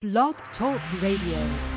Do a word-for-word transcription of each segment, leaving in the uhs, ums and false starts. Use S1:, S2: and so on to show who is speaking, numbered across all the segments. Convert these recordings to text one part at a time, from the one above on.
S1: Blog Talk Radio.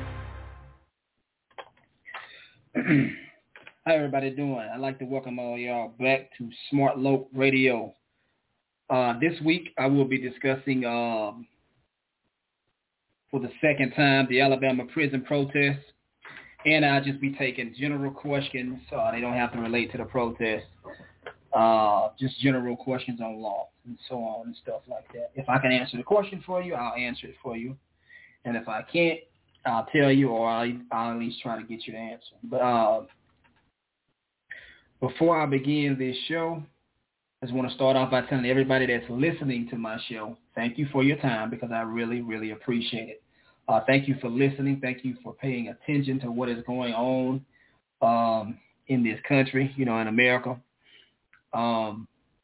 S2: How everybody doing? I'd like to welcome all y'all back to Smart Loc Radio. Uh, this week I will be discussing um, for the second time the Alabama prison protests, and I'll just be taking general questions. Uh, they don't have to relate to the protest. Uh, just general questions on law and so on and stuff like that. If I can answer the question for you, I'll answer it for you. And if I can't, I'll tell you, or I'll, I'll at least try to get you the answer. But uh, before I begin this show, I just want to start off by telling everybody that's listening to my show, thank you for your time, because I really, really appreciate it. Uh, thank you for listening. Thank you for paying attention to what is going on um, in this country, you know, in America. Um,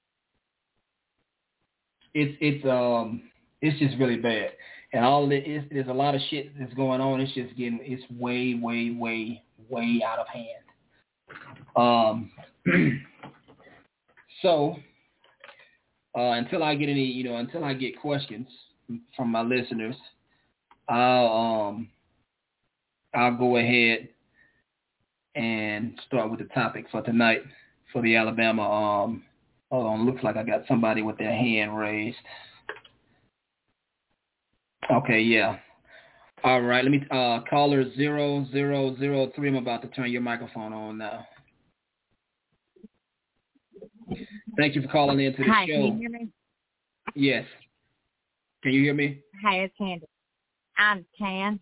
S2: it's it's um it's just really bad, and all it is, there's a lot of shit that's going on. It's just getting it's way way way way out of hand. Um, so uh, until I get any, you know, until I get questions from my listeners, I'll um I'll go ahead and start with the topic for tonight. For the Alabama, um, hold on, looks like I got somebody with their hand raised. Okay, yeah. All right, let me, uh, caller zero zero zero three, I'm about to turn your microphone on now. Thank you for calling in to the
S3: Hi,
S2: show.
S3: can you hear me?
S2: Yes. Can you hear me?
S3: Hi, it's Candy. I can.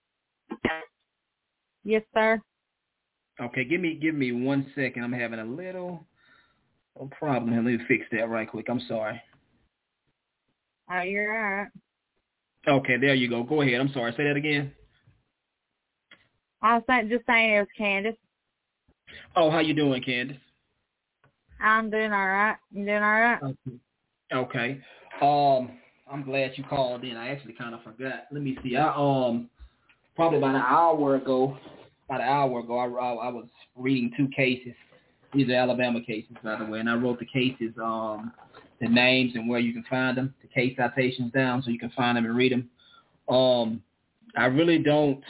S3: Yes, sir.
S2: Okay, give me give me one second. I'm having a little, little problem here. Let me fix that right quick. I'm sorry.
S3: Oh, you're all right.
S2: Okay, there you go. Go ahead. I'm sorry. Say that again.
S3: I was saying, just saying it was Candace.
S2: Oh, how you doing, Candace?
S3: I'm doing all right. You doing all right?
S2: Okay. Okay. Um, I'm glad you called in. I actually kind of forgot. Let me see. I um probably about an hour ago. About an hour ago, I, I, I was reading two cases. These are Alabama cases, by the way, and I wrote the cases, um, the names and where you can find them, the case citations down, so you can find them and read them. Um, I really don't.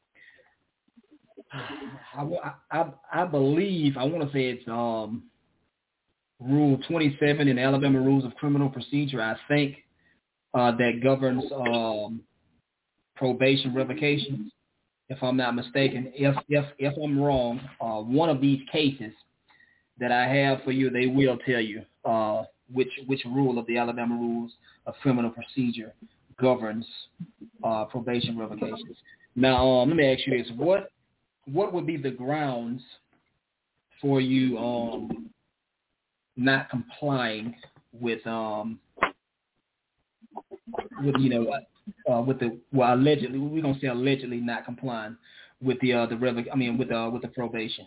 S2: I, I, I believe I want to say it's um, Rule twenty-seven in the Alabama Rules of Criminal Procedure. I think uh, that governs um, probation revocation. If I'm not mistaken, if if if I'm wrong, uh, one of these cases that I have for you, they will tell you uh, which which rule of the Alabama Rules of Criminal Procedure governs uh, probation revocations. Now, um, let me ask you this: what what would be the grounds for you um, not complying with um with you know what? Uh, with the well, allegedly, we're gonna say allegedly not complying with the uh, the revoc- I mean with uh with the probation.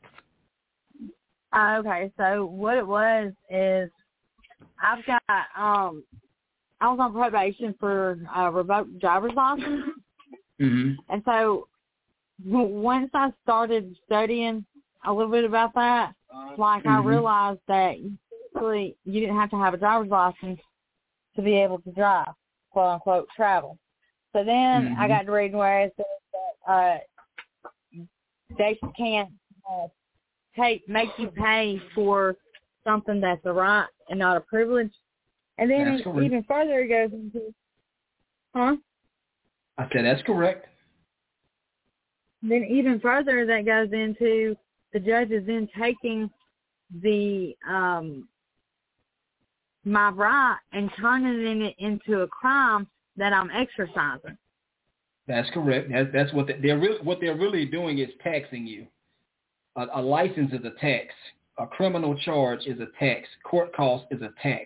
S3: Uh, okay, so what it was is I've got um I was on probation for uh, revoked driver's license,
S2: Mm-hmm.
S3: and so once I started studying a little bit about that, like
S2: Mm-hmm.
S3: I realized that really you didn't have to have a driver's license to be able to drive, quote unquote, travel. So then
S2: Mm-hmm.
S3: I got to reading where it says that uh, they can't uh, take make you pay for something that's a right and not a privilege. And then
S2: That's
S3: it,
S2: correct.
S3: even further it goes into, huh?
S2: I said that's correct.
S3: Then even further that goes into the judge is then taking the um, my right and turning it into a crime that I'm exercising.
S2: That's correct. That's, that's what they, they're really, what they're really doing is taxing you. A, a license is a tax. A criminal charge is a tax. Court cost is a tax.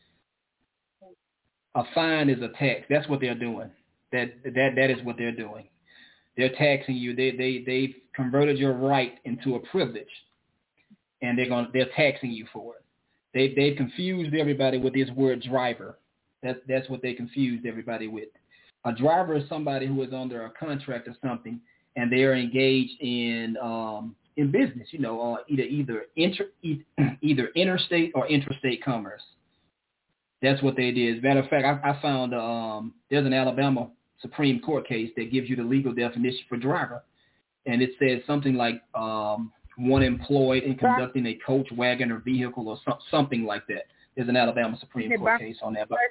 S2: A fine is a tax. That's what they're doing. That that that is what they're doing. They're taxing you. They they they've converted your right into a privilege, and they're going they're taxing you for it. They they've confused everybody with this word driver. That's that's what they confused everybody with. A driver is somebody who is under a contract or something, and they are engaged in um, in business. You know, uh, either either inter either interstate or intrastate commerce. That's what they did. As a matter of fact, I, I found um, there's an Alabama Supreme Court case that gives you the legal definition for driver. And it says something like um, one employed in conducting a coach, wagon, or vehicle or so, something like that. There's an Alabama Supreme Court Bur- case on that. But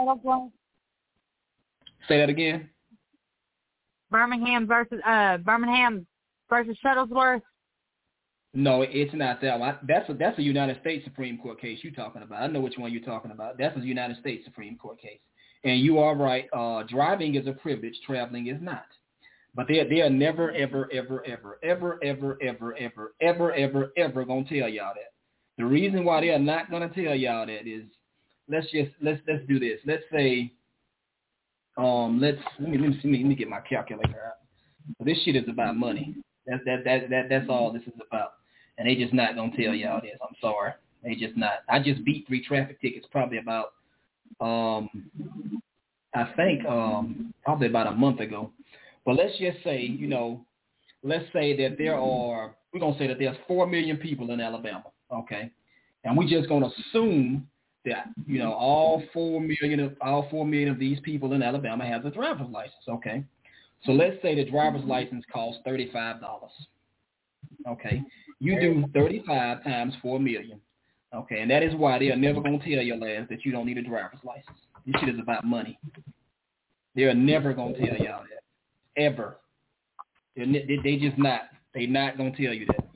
S2: say that again.
S3: Birmingham versus uh, Birmingham versus Shuttlesworth.
S2: No, it's not that one. That's a, that's a United States Supreme Court case you're talking about. I know which one you're talking about. That's a United States Supreme Court case. And you are right. Uh, driving is a privilege. Traveling is not. But they they are never, ever, ever, ever, ever, ever, ever, ever, ever, ever, ever going to tell y'all that. The reason why they are not going to tell y'all that is, let's just, let's let's do this. Let's say, um, let's, let me, let me, let me get my calculator out. So this shit is about money. That, that, that, that, that's all this is about. And they just not going to tell y'all this. I'm sorry. They just not. I just beat three traffic tickets probably about, um, I think um, probably about a month ago. But let's just say, you know, let's say that there are, we're going to say that there's four million people in Alabama, okay? And we're just going to assume that, you know, all four million of all four million of these people in Alabama have a driver's license, okay? So let's say the driver's license costs thirty-five dollars, okay? You do thirty-five times four million, okay? And that is why they are never going to tell your ass that you don't need a driver's license. This shit is about money. They are never going to tell y'all that. Ever. They're, they they just not. They not going to tell you that.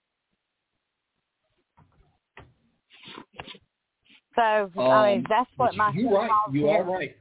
S3: So,
S2: um,
S3: I mean, that's what my...
S2: You're right. You are right.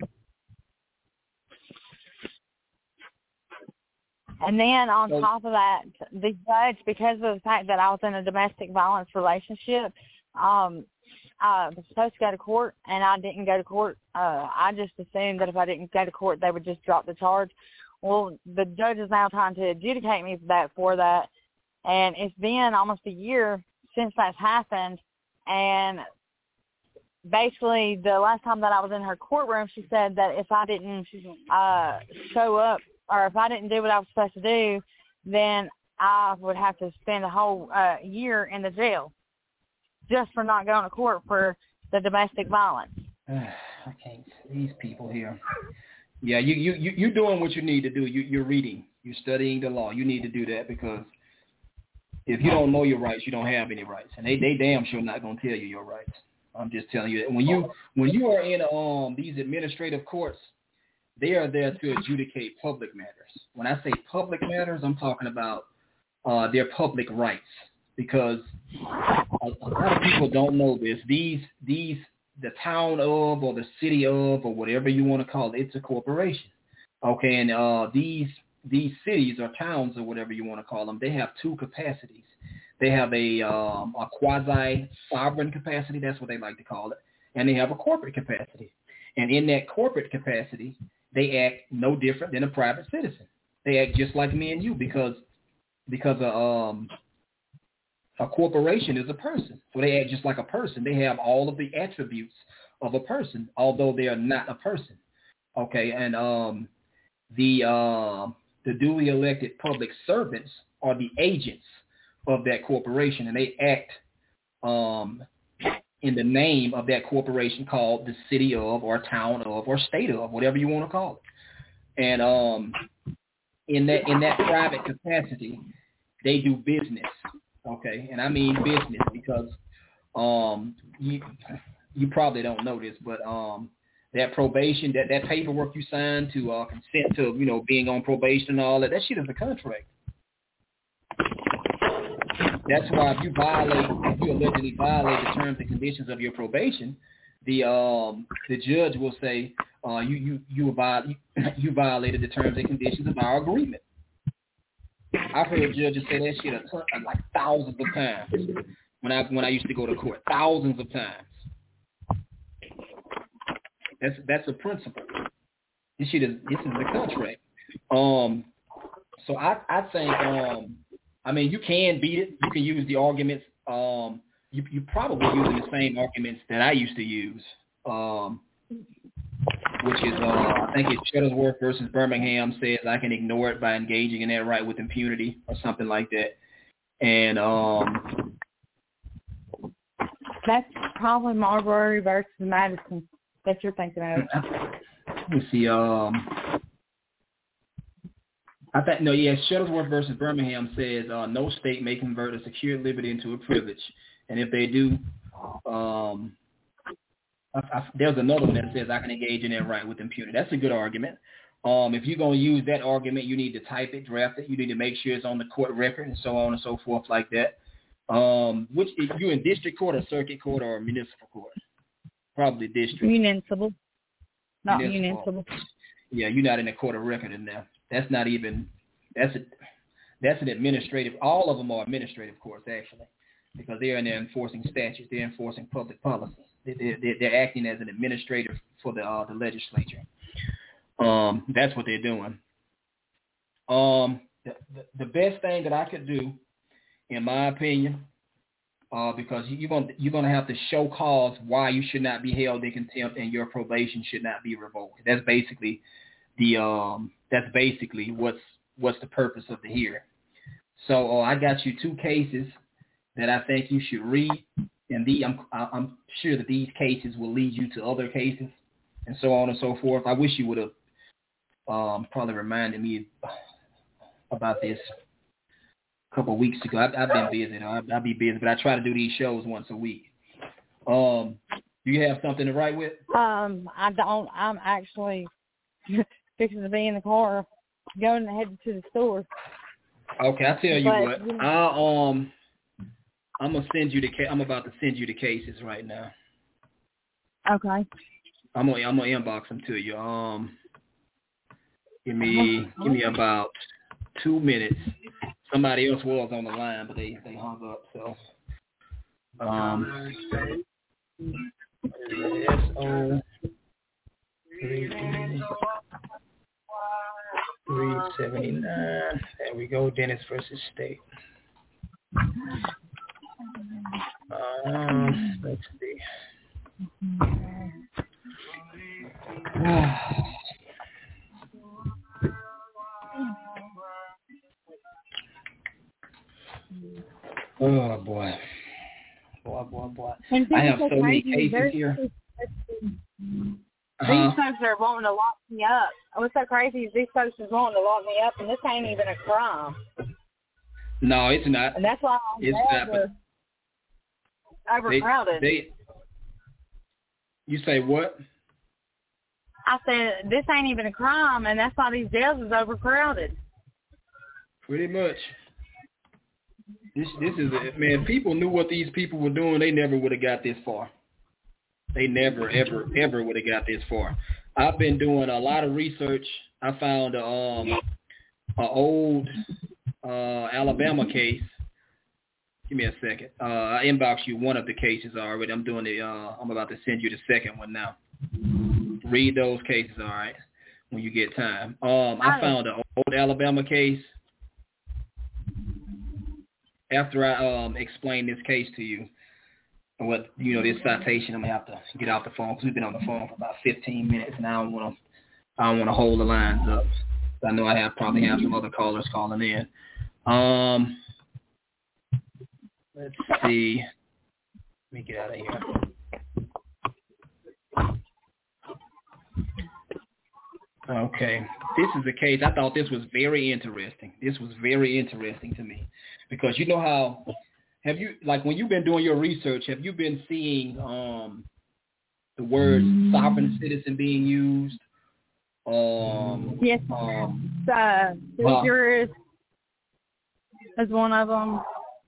S3: And then on
S2: so,
S3: top of that, the judge, because of the fact that I was in a domestic violence relationship, um, I was supposed to go to court, and I didn't go to court. Uh, I just assumed that if I didn't go to court, they would just drop the charge. Well, the judge is now trying to adjudicate me for that, for that, and it's been almost a year since that's happened, and basically the last time that I was in her courtroom, she said that if I didn't uh, show up, or if I didn't do what I was supposed to do, then I would have to spend a whole uh, year in the jail just for not going to court for the domestic violence.
S2: I can't. These people here. Yeah, you you you you're doing what you need to do. You you're reading. You're studying the law. You need to do that because if you don't know your rights, you don't have any rights, and they they damn sure not gonna tell you your rights. I'm just telling you that when you when you are in um these administrative courts, they are there to adjudicate public matters. When I say public matters, I'm talking about uh, their public rights, because a, a lot of people don't know this. These these the town of or the city of or whatever you want to call it, it's a corporation. Okay, and uh, these these cities or towns or whatever you want to call them, they have two capacities. They have a um, a quasi-sovereign capacity, that's what they like to call it, and they have a corporate capacity. And in that corporate capacity, they act no different than a private citizen. They act just like me and you because because a, um, a corporation is a person. So they act just like a person. They have all of the attributes of a person, although they are not a person. Okay, and um, the uh, the duly elected public servants are the agents of that corporation, and they act um, in the name of that corporation called the city of or town of or state of, whatever you want to call it. And um, in that in that private capacity, they do business. Okay, and I mean business because um, you you probably don't know this, but um, that probation, that, that paperwork you signed to uh, consent to, you know, being on probation and all that, that shit is a contract. That's why if you violate, if you allegedly violate the terms and conditions of your probation, the um, the judge will say uh, you you you, viol- you violated the terms and conditions of our agreement. I've heard judges say that shit a ton, like thousands of times when I when I used to go to court, thousands of times. That's that's a principle. This shit is this is a contract. Um, so I I think um. I mean, you can beat it. You can use the arguments. Um, you you probably using the same arguments that I used to use, um, which is uh, I think it's Shuttlesworth versus Birmingham says I can ignore it by engaging in that right with impunity or something like that. And um,
S3: that's probably Marbury versus Madison that you're thinking of.
S2: Let me see. Um, I think no, yeah. Shuttlesworth versus Birmingham says uh, no state may convert a secured liberty into a privilege, and if they do, um, I, I, there's another one that says I can engage in that right with impunity. That's a good argument. Um, if you're gonna use that argument, you need to type it, draft it. You need to make sure it's on the court record, and so on and so forth, like that. Um, which if you're in district court or circuit court or municipal court? Probably district.
S3: Municipal, not
S2: municipal.
S3: municipal.
S2: Yeah, you're not in the court of record in there. That's not even, that's a, that's an administrative, all of them are administrative courts, actually, because they're in there enforcing statutes. They're enforcing public policy. They're, they're, they're acting as an administrator for the uh, the legislature. Um, that's what they're doing. Um, the, the, the best thing that I could do, in my opinion, uh, because you're going you're going to have to show cause why you should not be held in contempt and your probation should not be revoked. That's basically the um, that's basically what's what's the purpose of the hearing. So uh, I got you two cases that I think you should read, and the I'm I'm sure that these cases will lead you to other cases, and so on and so forth. I wish you would have um, probably reminded me about this a couple of weeks ago. I've, I've been busy. I'll, I'll be busy, but I try to do these shows once a week. Um, do you have something to write with?
S3: Um, I don't. I'm actually fixing to be in the car, going ahead to the store.
S2: Okay, I tell you
S3: but,
S2: what.
S3: You know,
S2: I'll um, I'm gonna send you the. Ca- I'm about to send you the cases right now.
S3: Okay.
S2: I'm gonna I'm gonna inbox them to you. Um, give me give me about two minutes. Somebody else was on the line, but they, they hung up. So, um, S O three seventy nine. There we go. Dennis versus State. Um, let's see. Oh boy, boy, boy, boy! I have so many cases here.
S3: These uh-huh. folks are wanting to lock me up. What's so crazy is these folks are wanting to lock me up, and this ain't even a crime.
S2: No, it's not.
S3: And that's why I'm
S2: it's not,
S3: over, overcrowded.
S2: They, they, you say what?
S3: I said this ain't even a crime, and that's why these jails is overcrowded.
S2: Pretty much. This this is a, man. People knew what these people were doing. They never would have got this far. They never, ever, ever would have got this far. I've been doing a lot of research. I found a, um, an old uh, Alabama case. Give me a second. Uh, I inboxed you one of the cases already. I'm doing the. Uh, I'm about to send you the second one now. Read those cases, all right, when you get time. Um, I found an old Alabama case. After I um explain this case to you, what you know, this citation, I'm gonna have to get off the phone because we've been on the phone for about fifteen minutes, and I don't want to, I don't want to hold the lines up. I know I have probably have some other callers calling in. Um, let's see. Let me get out of here. Okay, this is a case. I thought this was very interesting. This was very interesting to me because you know how. Have you, like, when you've been doing your research, have you been seeing um, the word sovereign citizen being used? Um,
S3: yes.
S2: Um,
S3: uh,
S2: uh,
S3: yours is one of them.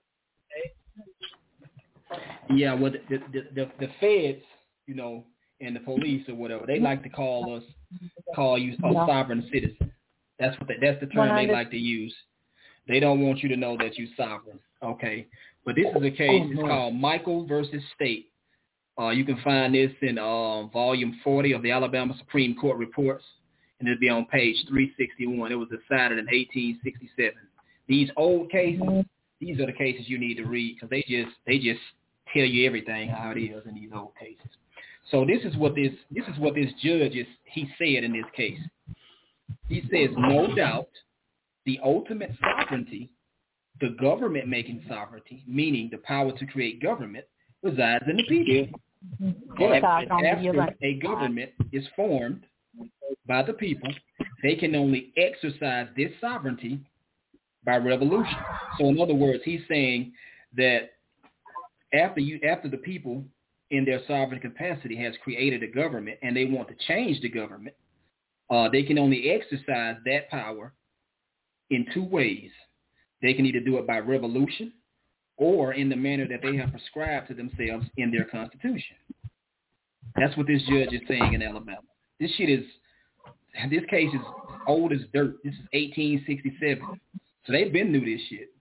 S2: Yeah, well, the, the, the, the feds, you know, and the police or whatever, they like to call us, call you a yeah. sovereign citizen. That's what they, that's the term they like to use. They don't want you to know that you're sovereign. Okay. But this is a case. It's called Michael versus State. Uh, you can find this in uh, volume forty of the Alabama Supreme Court reports, and it'll be on page three sixty-one. It was decided in eighteen sixty-seven. These old cases, these are the cases you need to read because they just they just tell you everything how it is in these old cases. So this is what this this is what this judge is he said in this case. He says, no doubt, the ultimate sovereignty, the government making sovereignty, meaning the power to create government, resides in the people. But after a government is formed, by the people, they can only exercise this sovereignty by revolution. So in other words, he's saying that after you, after the people in their sovereign capacity has created a government and they want to change the government, uh, they can only exercise that power in two ways. They can either do it by revolution or in the manner that they have prescribed to themselves in their constitution. That's what this judge is saying in Alabama. This shit is, this case is old as dirt. This is eighteen sixty-seven. So they've been through this shit.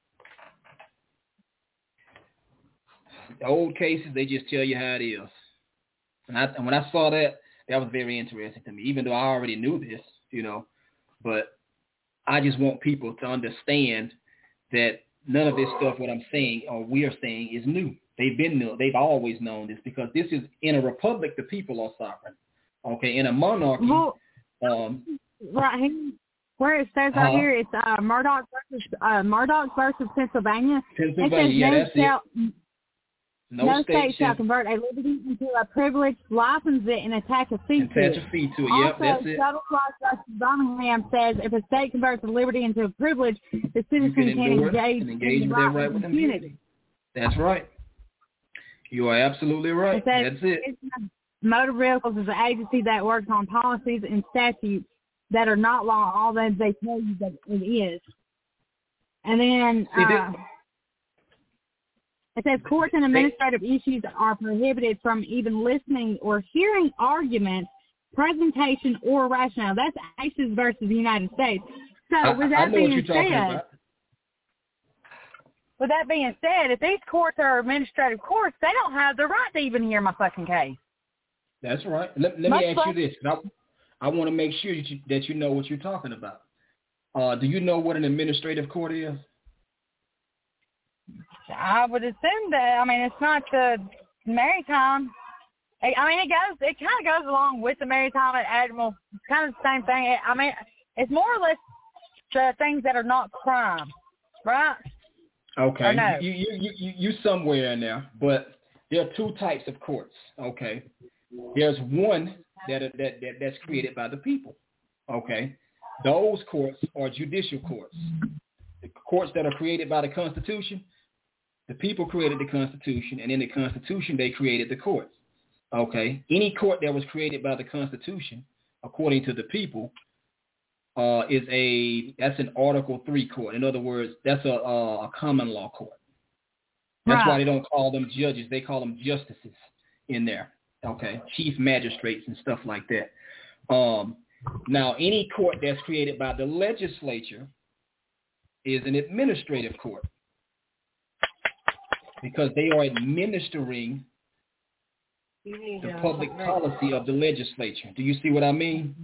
S2: The old cases, they just tell you how it is. And, I, and when I saw that, that was very interesting to me, even though I already knew this, you know. But I just want people to understand that none of this stuff, what I'm saying or we're saying, is new. They've been new. They've always known this because this is, in a republic, the people are sovereign. Okay, in a monarchy,
S3: well,
S2: um,
S3: right here, where it says right uh, here, it's uh, Murdoch versus uh, Murdoch versus Pennsylvania.
S2: Pennsylvania, it says, yeah,
S3: no
S2: that's
S3: shall,
S2: it. No,
S3: no
S2: state,
S3: state shall convert a liberty into a privilege, license it, and attach a fee to it.
S2: Attach a fee to it. Yep,
S3: also,
S2: that's it.
S3: Shuttlesworth versus Birmingham says if a state converts a liberty into a privilege, the citizen
S2: can,
S3: can engage,
S2: and engage
S3: in
S2: with
S3: the
S2: that
S3: right
S2: right with
S3: impunity.
S2: impunity. That's right. You are absolutely right.
S3: It says,
S2: that's it.
S3: Motor Vehicles is an agency that works on policies and statutes that are not law, although they tell you that it is. And then uh, it says courts and administrative issues are prohibited from even listening or hearing arguments, presentation, or rationale. That's A C E S versus the United States. So
S2: I,
S3: with that
S2: I know
S3: being
S2: what you're talking
S3: said,
S2: about.
S3: with that being said, if these courts are administrative courts, they don't have the right to even hear my fucking case.
S2: That's right. Let, let me ask you this. I, I want to make sure that you, that you know what you're talking about. Uh, do you know what an administrative court is?
S3: I would assume that. I mean, it's not the maritime. I mean, it goes. It kind of goes along with the maritime and admiral. It's kind of the same thing. I mean, it's more or less uh, things that are not crime, right?
S2: Okay.
S3: No?
S2: You, you you you you somewhere in there, but there are two types of courts. Okay. There's one that, that that that's created by the people. Okay. Those courts are judicial courts. The courts that are created by the Constitution, the people created the Constitution, and in the Constitution they created the courts. Okay. Any court that was created by the Constitution, according to the people, uh, is a that's an Article Three court. In other words, that's a, a, a common law court. That's right. Why they don't call them judges; they call them justices in there. Okay, chief magistrates and stuff like that. Um, now, any court that's created by the legislature is an administrative court because they are administering the public policy of the legislature. Do you see what I mean?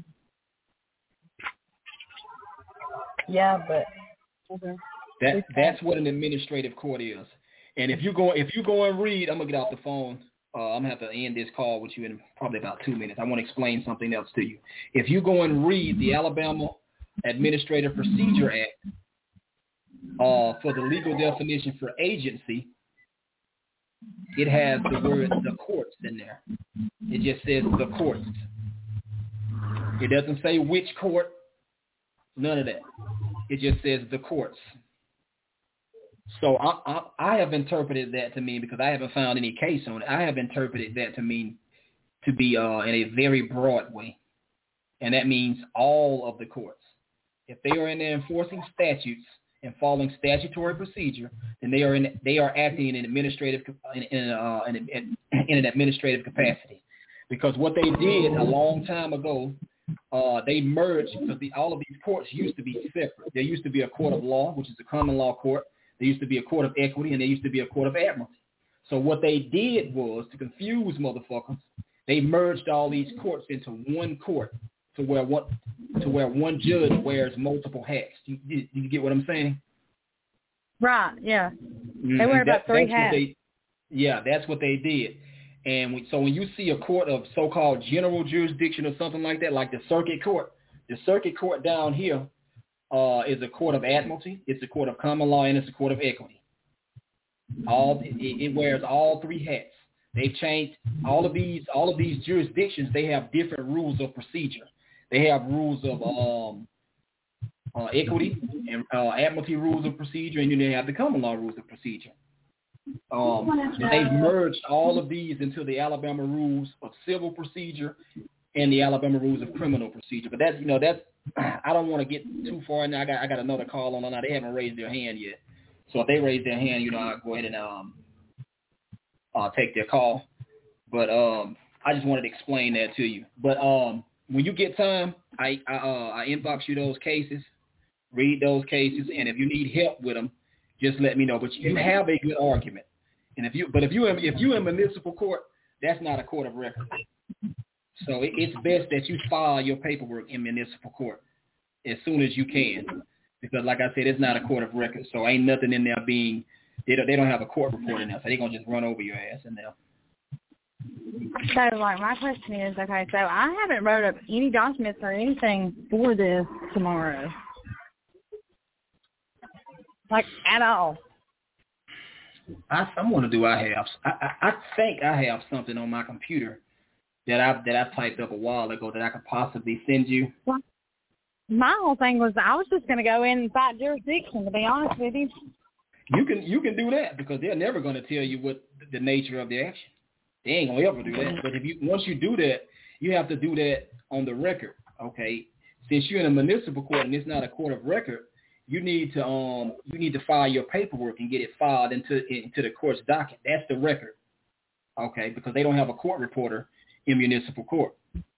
S3: Yeah, but
S2: that that's what an administrative court is. And if you go if you go and read, I'm gonna get off the phone. Uh, I'm going to have to end this call with you in probably about two minutes. I want to explain something else to you. If you go and read the Alabama Administrative Procedure Act uh, for the legal definition for agency, it has the word the courts in there. It just says the courts. It doesn't say which court, none of that. It just says the courts. So I, I, I have interpreted that to mean, because I haven't found any case on it, I have interpreted that to mean to be uh, in a very broad way. And that means all of the courts. If they are in there enforcing statutes and following statutory procedure, then they are in they are acting in an administrative in, in, uh, in, in, in an administrative capacity. Because what they did a long time ago, uh, they merged, because the, all of these courts used to be separate. There used to be a court of law, which is a common law court. There used to be a court of equity, and there used to be a court of admiralty. So what they did was, to confuse motherfuckers, they merged all these courts into one court, to where what to where one judge wears multiple hats. You, you, you get what I'm saying?
S3: Right. Yeah.
S2: Mm-hmm.
S3: They wear about
S2: that,
S3: three
S2: that's
S3: hats.
S2: What they, yeah, that's what they did. And we, so when you see a court of so-called general jurisdiction or something like that, like the circuit court, the circuit court down here uh, is a court of admiralty, it's a court of common law, and it's a court of equity. All it, it wears all three hats. They've changed all of these all of these jurisdictions. They have different rules of procedure. they have rules of um, uh, equity and uh, admiralty rules of procedure, and then they have the common law rules of procedure. Um, and they've merged all of these into the Alabama rules of civil procedure and the Alabama rules of criminal procedure. But that's, you know, that's, I don't want to get too far in there. I got, I got another call on now. They haven't raised their hand yet. So if they raise their hand, you know, I'll go ahead and um, uh, take their call. But um, I just wanted to explain that to you. But um, when you get time, I, I, uh, I inbox you those cases, read those cases, and if you need help with them, just let me know. But you have a good argument, and if you, but if you if you in municipal court, that's not a court of record. So it, it's best that you file your paperwork in municipal court as soon as you can, because like I said, it's not a court of record. So ain't nothing in there being they don't they don't have a court report in there, so they're gonna just run over your ass in there.
S3: So, like, my question is, okay, so I haven't wrote up any documents or anything for this tomorrow. Like, at all.
S2: I, I want to do. I have. I, I, I think I have something on my computer that I that I typed up a while ago that I could possibly send you.
S3: Well, my whole thing was I was just going to go in and fight jurisdiction. To be honest with you.
S2: You can you can do that because they're never going to tell you what the nature of the action. They ain't gonna ever do that. But if you once you do that, you have to do that on the record. Okay. Since you're in a municipal court and it's not a court of record, you need to um you need to file your paperwork and get it filed into into the court's docket. That's the record, okay? Because they don't have a court reporter in municipal court.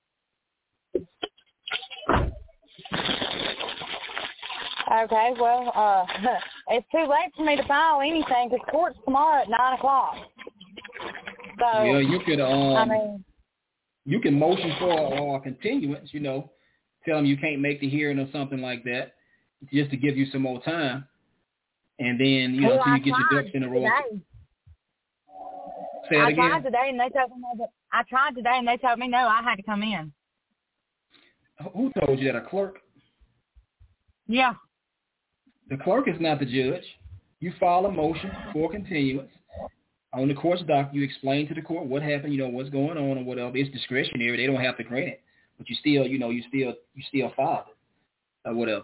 S3: Okay, well, uh, it's too late for me to file anything because court's tomorrow at nine o'clock. So
S2: well, you could um
S3: I mean,
S2: you can motion for a continuance. You know, tell them you can't make the hearing or something like that, just to give you some more time, and then you know
S3: well,
S2: until you
S3: I
S2: get your ducks in a row.
S3: Today.
S2: Say it
S3: I
S2: again.
S3: tried today, and they told me that I tried today, and they told me no, I had to come in.
S2: Who told you that? A clerk?
S3: Yeah.
S2: The clerk is not the judge. You file a motion for continuance on the court's docket. You explain to the court what happened, you know, what's going on or whatever. It's discretionary. They don't have to grant it, but you still, you know, you still, you still file it or whatever.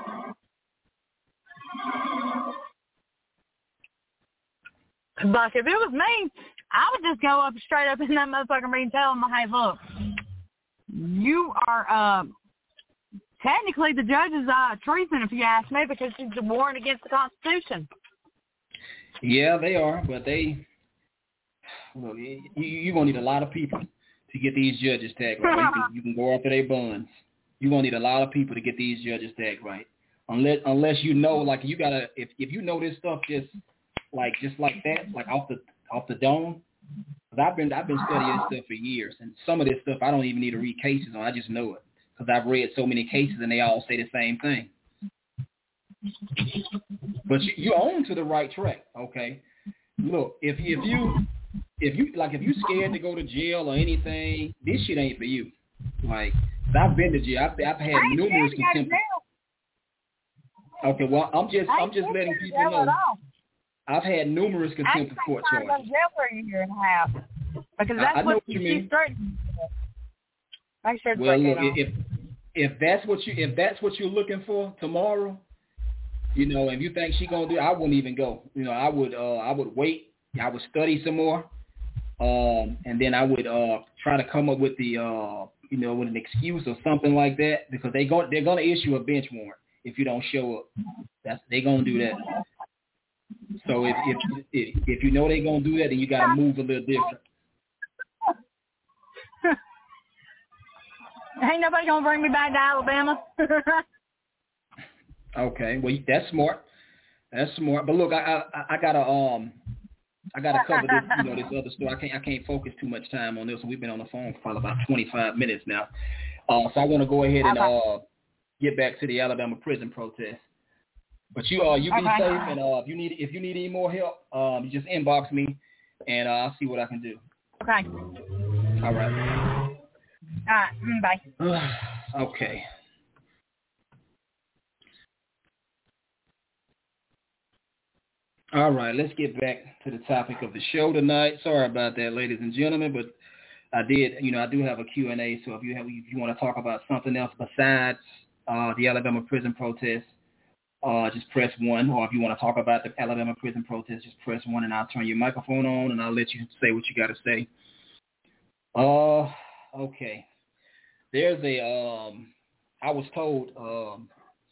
S3: Like, if it was me, I would just go up straight up in that motherfucking ring and tell them, hey, look, you are uh, technically the judge is uh, treason, if you ask me, because she's a warrant against the Constitution.
S2: Yeah, they are, but they, look, you, you're going to need a lot of people to get these judges tagged right. You can, you can go after their buns. You're going to need a lot of people to get these judges tagged right. Unless, unless you know, like, you got to, if, if you know this stuff just, like, just like that, like off the off the dome, because I've been, I've been studying this stuff for years, and some of this stuff I don't even need to read cases on. I just know it because I've read so many cases, and they all say the same thing. But you, you're on to the right track, okay? Look, if if you if you like if you scared to go to jail or anything, this shit ain't for you. Like, I've been to jail. I've, I've had numerous contempt. Okay, well, I'm just I'm just letting people know. I've had numerous contempt of court charges. I go to jail for a year and a half because that's I, I what, what you mean. Make sure
S3: well, look,
S2: if if that's what you if that's what you're looking for tomorrow, you know, if you think she's gonna do it, I wouldn't even go. You know, I would uh, I would wait. I would study some more, um, and then I would uh, try to come up with the uh, you know with an excuse or something like that because they go they're gonna issue a bench warrant if you don't show up. That's they're gonna do that. So if if if, if you know they're gonna do that, then you gotta move a little different.
S3: Ain't nobody gonna bring me back to Alabama.
S2: Okay, well that's smart. That's smart. But look, I I, I gotta um I gotta cover this you know this other story. I can't I can't focus too much time on this. We've been on the phone for probably about twenty-five minutes now. Uh, so I want to go ahead and uh get back to the Alabama prison protest. But you uh you be
S3: okay.
S2: safe, and uh if you need if you need any more help, um you just inbox me, and uh, I'll see what I can do.
S3: Okay.
S2: All right.
S3: All right. Bye.
S2: Okay. All right, let's get back to the topic of the show tonight. Sorry about that, ladies and gentlemen, but I did, you know, I do have a Q and A, so if you have, if you want to talk about something else besides uh, the Alabama prison protest, uh, just press one. Or if you want to talk about the Alabama prison protest, just press one, and I'll turn your microphone on, and I'll let you say what you got to say. Uh, okay. There's a, um, I was told um,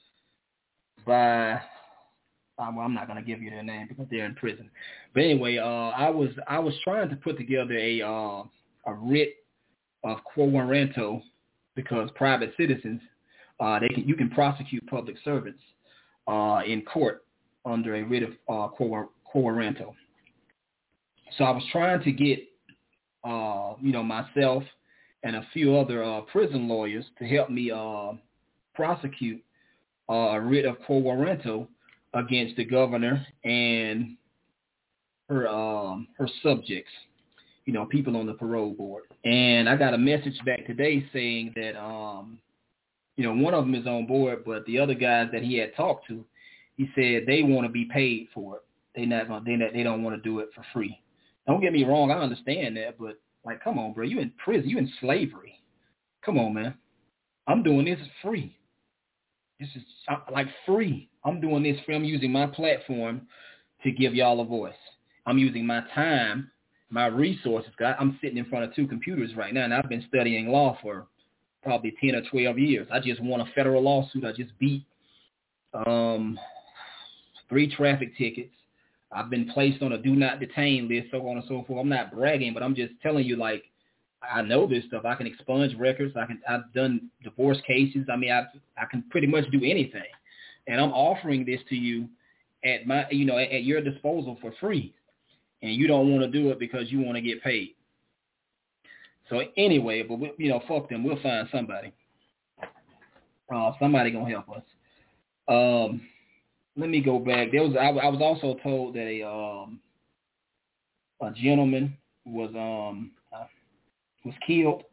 S2: by, well, I'm not going to give you their name because they're in prison. But anyway, uh, I was I was trying to put together a uh, a writ of quo warranto because private citizens, uh, they can you can prosecute public servants uh, in court under a writ of uh, quo, quo warranto. So I was trying to get uh, you know myself and a few other uh, prison lawyers to help me uh, prosecute uh, a writ of quo warranto against the governor and her um, her subjects, you know, people on the parole board. And I got a message back today saying that, um, you know, one of them is on board, but the other guys that he had talked to, he said they want to be paid for it. They not gonna, they not, they don't want to do it for free. Don't get me wrong, I understand that, but like, come on, bro, you in prison, you in slavery. Come on, man. I'm doing this free. This is like free. I'm doing this free. I'm using my platform to give y'all a voice. I'm using my time, my resources. I'm sitting in front of two computers right now, and I've been studying law for probably ten or twelve years. I just won a federal lawsuit. I just beat um, three traffic tickets. I've been placed on a do not detain list, so on and so forth. I'm not bragging, but I'm just telling you, like, I know this stuff. I can expunge records. I can. I've done divorce cases. I mean, I I can pretty much do anything, and I'm offering this to you at my, you know, at, at your disposal for free, and you don't want to do it because you want to get paid. So anyway, but we, you know, fuck them. We'll find somebody. Uh, somebody gonna help us. Um, let me go back. There was I, I was also told that a um a gentleman was um. Uh, was killed.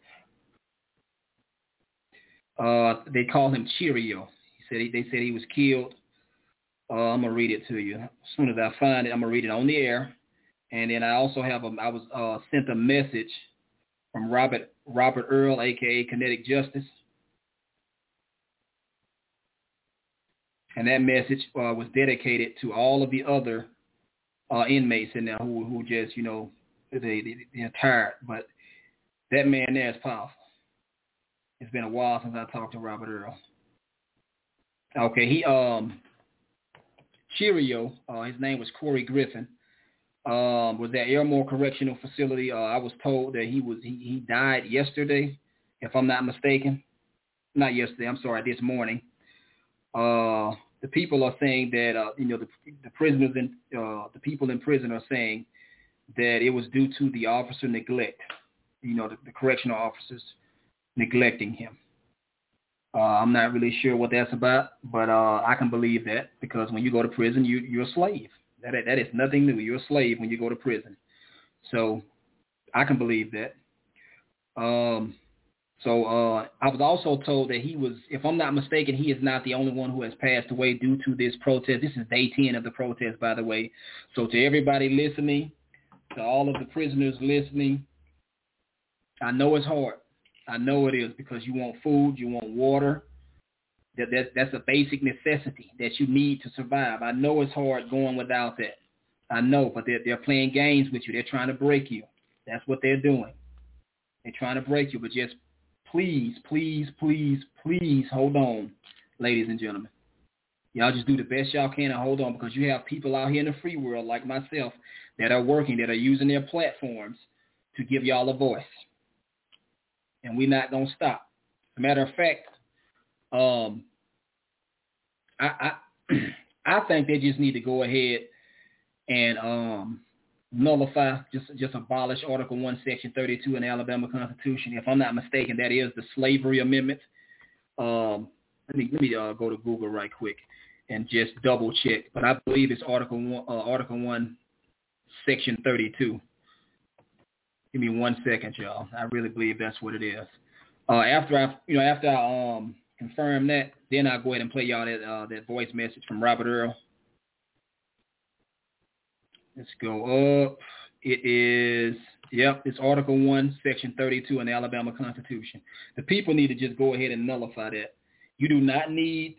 S2: Uh, they call him Cheerio. He said he, they said he was killed. Uh, I'm gonna read it to you as soon as I find it. I'm gonna read it on the air, and then I also have a. I was uh, sent a message from Robert Robert Earl, aka Kinetic Justice, and that message uh, was dedicated to all of the other uh, inmates in there who who just you know they they they're tired, but that man there is powerful. It's been a while since I talked to Robert Earl. Okay, he um Cheerio, uh, his name was Corey Griffin, um, was at Airmore Correctional Facility. Uh, I was told that he was he, he died yesterday, if I'm not mistaken. Not yesterday, I'm sorry, this morning. Uh, the people are saying that uh, you know the the prisoners in uh, the people in prison are saying that it was due to the officer neglect. You know, the, the correctional officers neglecting him. Uh, I'm not really sure what that's about, but uh, I can believe that because when you go to prison, you, you're a slave. That that is nothing new. You're a slave when you go to prison. So I can believe that. Um, so uh, I was also told that he was, if I'm not mistaken, he is not the only one who has passed away due to this protest. This is day ten of the protest, by the way. So to everybody listening, to all of the prisoners listening, I know it's hard. I know it is because you want food, you want water. That, that That's a basic necessity that you need to survive. I know it's hard going without that. I know, but they're, they're playing games with you. They're trying to break you. That's what they're doing. They're trying to break you, but just please, please, please, please hold on, ladies and gentlemen. Y'all just do the best y'all can and hold on because you have people out here in the free world like myself that are working, that are using their platforms to give y'all a voice. And we're not going to stop. As a matter of fact, um, I, I I think they just need to go ahead and um, nullify, just just abolish Article one, Section thirty-two in the Alabama Constitution. If I'm not mistaken, that is the Slavery Amendment. Um, let me let me uh, go to Google right quick and just double check. But I believe it's Article one, uh, Article one, Section thirty-two. Give me one second, y'all. I really believe that's what it is. Uh, after I, you know, after I um, confirm that, then I'll go ahead and play y'all that uh, that voice message from Robert Earl. Let's go up. It is Yep, it's Article one, Section thirty-two in the Alabama Constitution. The people need to just go ahead and nullify that. You do not need,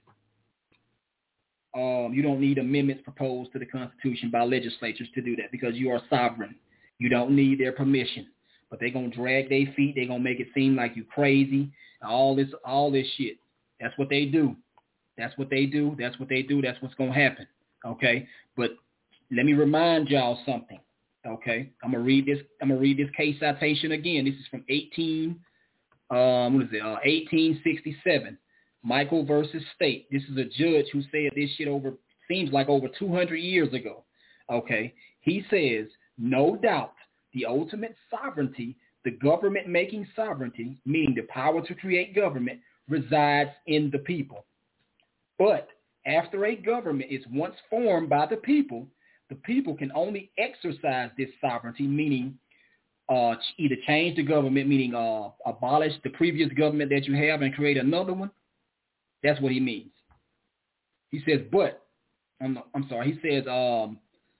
S2: um, you don't need amendments proposed to the Constitution by legislatures to do that because you are sovereign. You don't need their permission. But they're going to drag their feet. They're going to make it seem like you crazy. All this, all this shit. That's what they do. That's what they do. That's what they do. That's what's going to happen. Okay? But let me remind y'all something. Okay, I'm gonna read this. I'm gonna read this case citation again. This is from eighteen. Um, what is it? Uh, eighteen sixty-seven. Michael versus State. This is a judge who said this shit over seems like over two hundred years ago. Okay, he says no doubt the ultimate sovereignty, the government making sovereignty, meaning the power to create government, resides in the people. But after a government is once formed by the people, the people can only exercise this sovereignty, meaning uh, either change the government, meaning uh, abolish the previous government that you have and create another one. That's what he means. He says, but, I'm, I'm sorry, he says, um,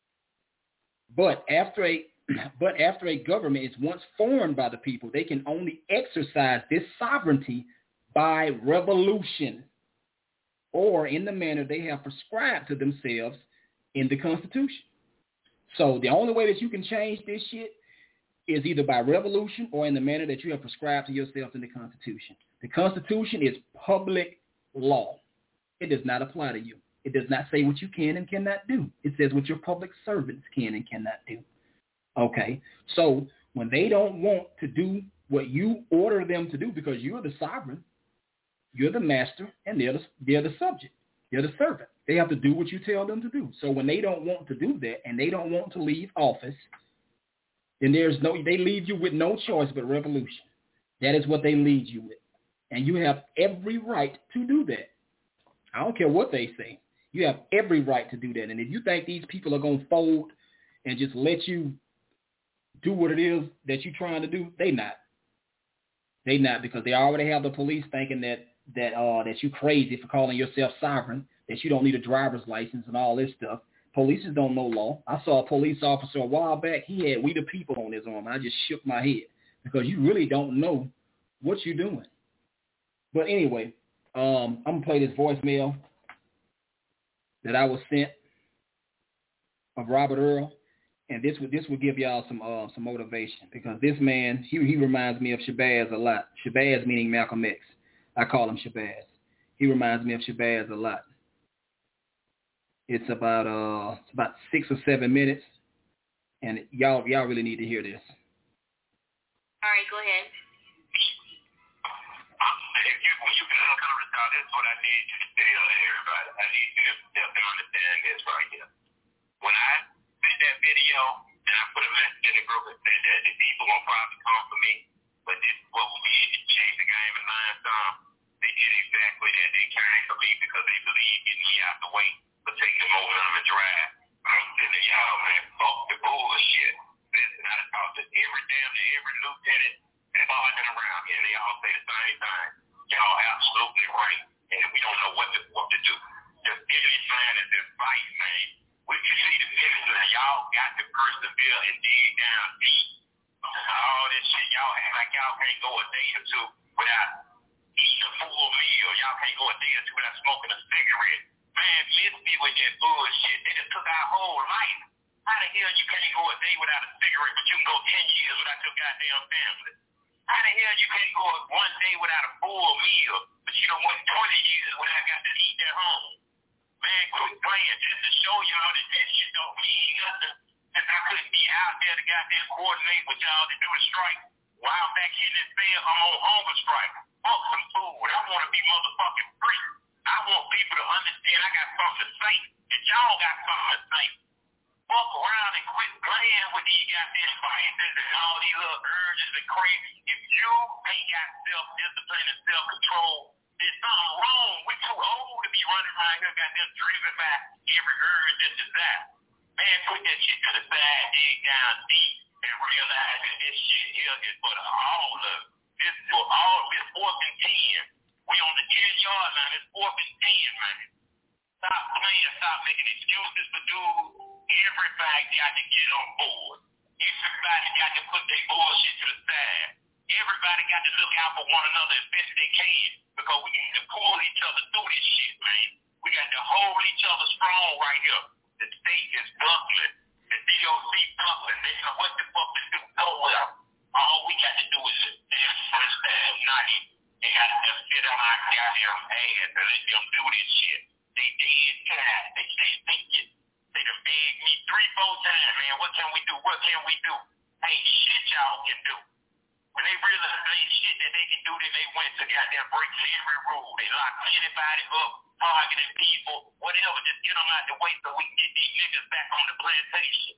S2: but after a but after a government is once formed by the people, they can only exercise this sovereignty by revolution or in the manner they have prescribed to themselves in the Constitution. So the only way that you can change this shit is either by revolution or in the manner that you have prescribed to yourself in the Constitution. The Constitution is public law. It does not apply to you. It does not say what you can and cannot do. It says what your public servants can and cannot do. Okay, so when they don't want to do what you order them to do because you're the sovereign, you're the master, and they're the, they're the subject. They're the servant. They have to do what you tell them to do. So when they don't want to do that and they don't want to leave office, then there's no, they leave you with no choice but revolution. That is what they lead you with. And you have every right to do that. I don't care what they say. You have every right to do that. And if you think these people are going to fold and just let you do what it is that you're trying to do, they not. They not, because they already have the police thinking that that uh that you crazy for calling yourself sovereign, that you don't need a driver's license and all this stuff. Police don't know law. I saw a police officer a while back. He had "We the People" on his arm. I just shook my head because you really don't know what you're doing. But anyway, um, I'm gonna play this voicemail that I was sent of Robert Earl, and this would this would give y'all some uh, some motivation because this man he he reminds me of Shabazz a lot. Shabazz meaning Malcolm X. I call him Shabazz. He reminds me of Shabazz a lot. It's about uh it's about six or seven minutes, and y'all y'all really need to hear this.
S4: All right, go ahead. If you when you can come to this is what I need you to tell everybody. I need you to help them understand this right here. When I did that video and I put a message in the group and said that the people will probably come for me, but this is what we did to change the game and line some. They did exactly that. They came for me because they believe getting me out the way for taking them over on the drive. I'm sitting there, y'all, man, fuck the bullshit. Listen, I talked to every damn every lieutenant and sergeant around here, and they all say the same thing. Y'all absolutely right, and we don't know what to what to do. Just give me plan is advice, man. We can see the finish line. Y'all got to persevere and dig down deep. All this shit, y'all act like y'all can't go a day or two without eating a full meal. Y'all can't go a day or two without smoking a cigarette. Man, miss me with that bullshit. They just took our whole life. How the hell you can't go a day without a cigarette, but you can go ten years without your goddamn family? How the hell you can't go one day without a full meal, but you don't want twenty years without got to eat at home? Man, quit playing just to show y'all that that shit don't mean nothing. Since I couldn't be out there to goddamn coordinate with y'all to do the strike. While I'm back here in this bed, I'm on hunger strike. Fuck some food. I want to be motherfucking free. I want people to understand I got something to say, that y'all got something to say. Fuck around and quit playing with these goddamn vices and all these little urges and crazy. If you ain't got self-discipline and self-control, there's something wrong. We're too old to be running around here goddamn driven by every urge and desire. Man, put that shit to the side, dig down deep, and realize that this shit here is for the all of it. This is for all, it's fourth and ten. We on the ten yard line, it's fourth and ten, man. Stop playing, stop making excuses for dudes. Everybody got to get on board. Everybody got to put their bullshit to the side. Everybody got to look out for one another as best they can because we need to pull each other through this shit, man. We got to hold each other strong right here. The state is buckling. The D O C buckling. They know what the fuck to do. So well. All we got to do is just stand first stand, not it. They got to just sit on our goddamn ass and let them do this shit. They dead tired. They stay thinking. They done begged me three, four times, man. What can we do? What can we do? Ain't shit y'all can do. When they realized they ain't shit that they can do, then they went to goddamn break every rule. They locked anybody up, targeting people, whatever. Just get them out the way so we can get these niggas back on the plantation.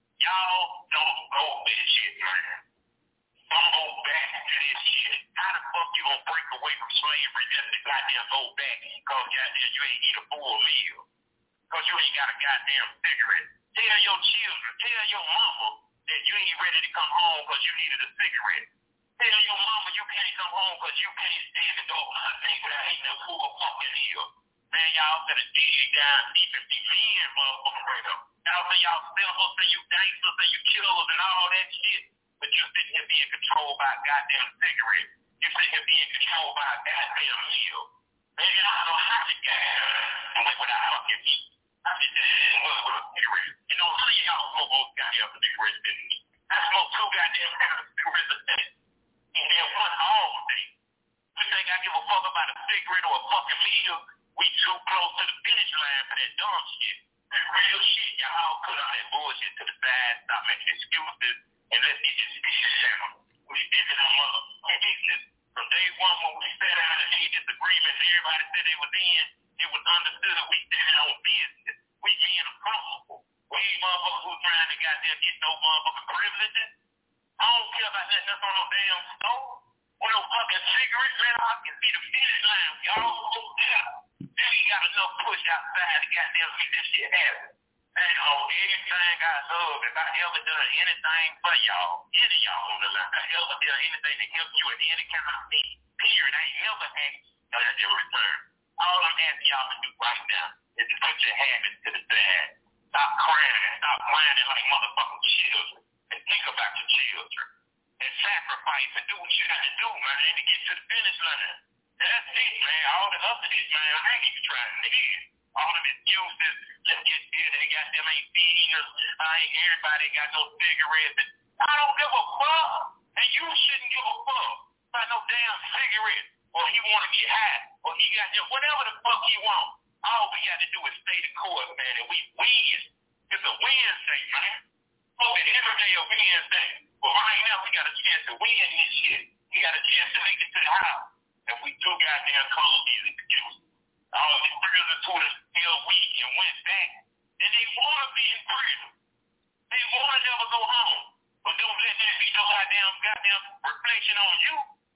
S4: Y'all don't go this shit, man. Don't go back to this shit. How the fuck you gonna break away from slavery just to goddamn go back? Cause goddamn you ain't eat a full meal. Cause you ain't got a goddamn cigarette. Tell your children, tell your mama that you ain't ready to come home cause you needed a cigarette. Tell your mama you can't come home cause you can't stand the dog thing without eating a full fucking meal. Man, y'all better dig down deep and be men, motherfucker, right up. Y'all say y'all simple, say you gangsters, say you killers and all that shit. But you sitting here being controlled by a goddamn cigarette. You sitting here being controlled by a goddamn meal. Man, I don't know how to get live without fucking meat. I just didn't work with a cigarette. You know, none of y'all smoke those goddamn cigarettes, didn't you? I smoke two goddamn kinds of cigarettes a day. And then one all day. You think I give a fuck about a cigarette or a fucking meal? We too close to the finish line for that dumb shit. That real shit, y'all put all that bullshit to the side, stop making excuses. And let's get this shit down. We did it on motherfucking business. From day one when we sat down and made this agreement and everybody said they was in, it was understood we did it on business. We being a principle. We ain't motherfuckers who trying to goddamn get no motherfucking privileges. I don't care about nothing else on no damn store. Or no fucking cigarettes, man. I can see the finish line. Y'all go there. Then we got enough push outside to goddamn make this shit happen. And oh, anything I love, if I ever done anything for y'all, any of y'all on the line, I ever done anything to help you in any kind of need, period, I ain't never asked y'all in return. All I'm asking y'all to do right now is to put your habits to the side. Stop crying and stop whining like motherfucking children. And think about your children. And sacrifice and do what you got to do, man, to get to the finish line. That's it, man. All the other shit, man, I ain't even trying to hear. All of excuses, let's get this, they got them ain't feeding us, I ain't everybody got no cigarettes. I don't give a fuck, and you shouldn't give a fuck about no damn cigarette, or he want to get high, or he got them, whatever the fuck he want. All we got to do is stay the course, man, and we win. It's a Wednesday, man. Oh, and every day a Wednesday. But right now, we got a chance to win this shit. We got a chance to make it to the house. And we too goddamn close these excuses. All these prisoners who are still weak and went back. And they want to be in prison. They want to never go home. But don't let that be no goddamn, goddamn reflection on you.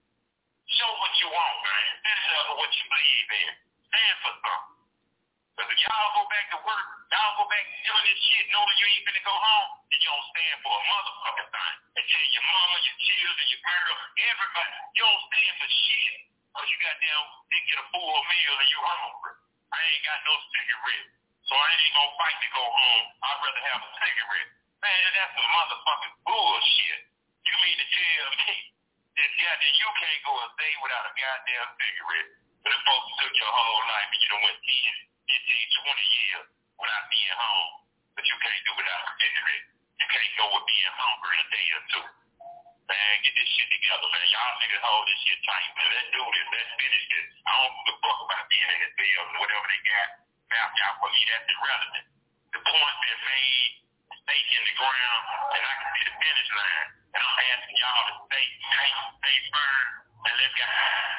S4: Show what you want, man. Stand up for what you believe in. Stand for something. Because if y'all go back to work, y'all go back doing this shit knowing you ain't finna go home, then you don't stand for a motherfucking thing. And tell your mama, your children, your girl, everybody, you don't stand for shit. Because you goddamn didn't get a full meal and you hungry. I ain't got no cigarette. So I ain't gonna fight to go home. I'd rather have a cigarette. Man, that's some motherfucking bullshit. You mean to tell me that goddamn you can't go a day without a goddamn cigarette? But the folks took your whole life and you done went ten, fifteen, twenty years without being home. But you can't do without a cigarette. You can't go with being hungry in a day or two. Man, get this shit together, man. Y'all niggas hold this shit tight, man. Let's do this. Let's finish this. I don't give a fuck about being in this bill and whatever they got. Mapped out for me, that's irrelevant. The point's been made, stake in the ground, and I can see the finish line. And I'm asking y'all to stay tight, stay firm, and let's get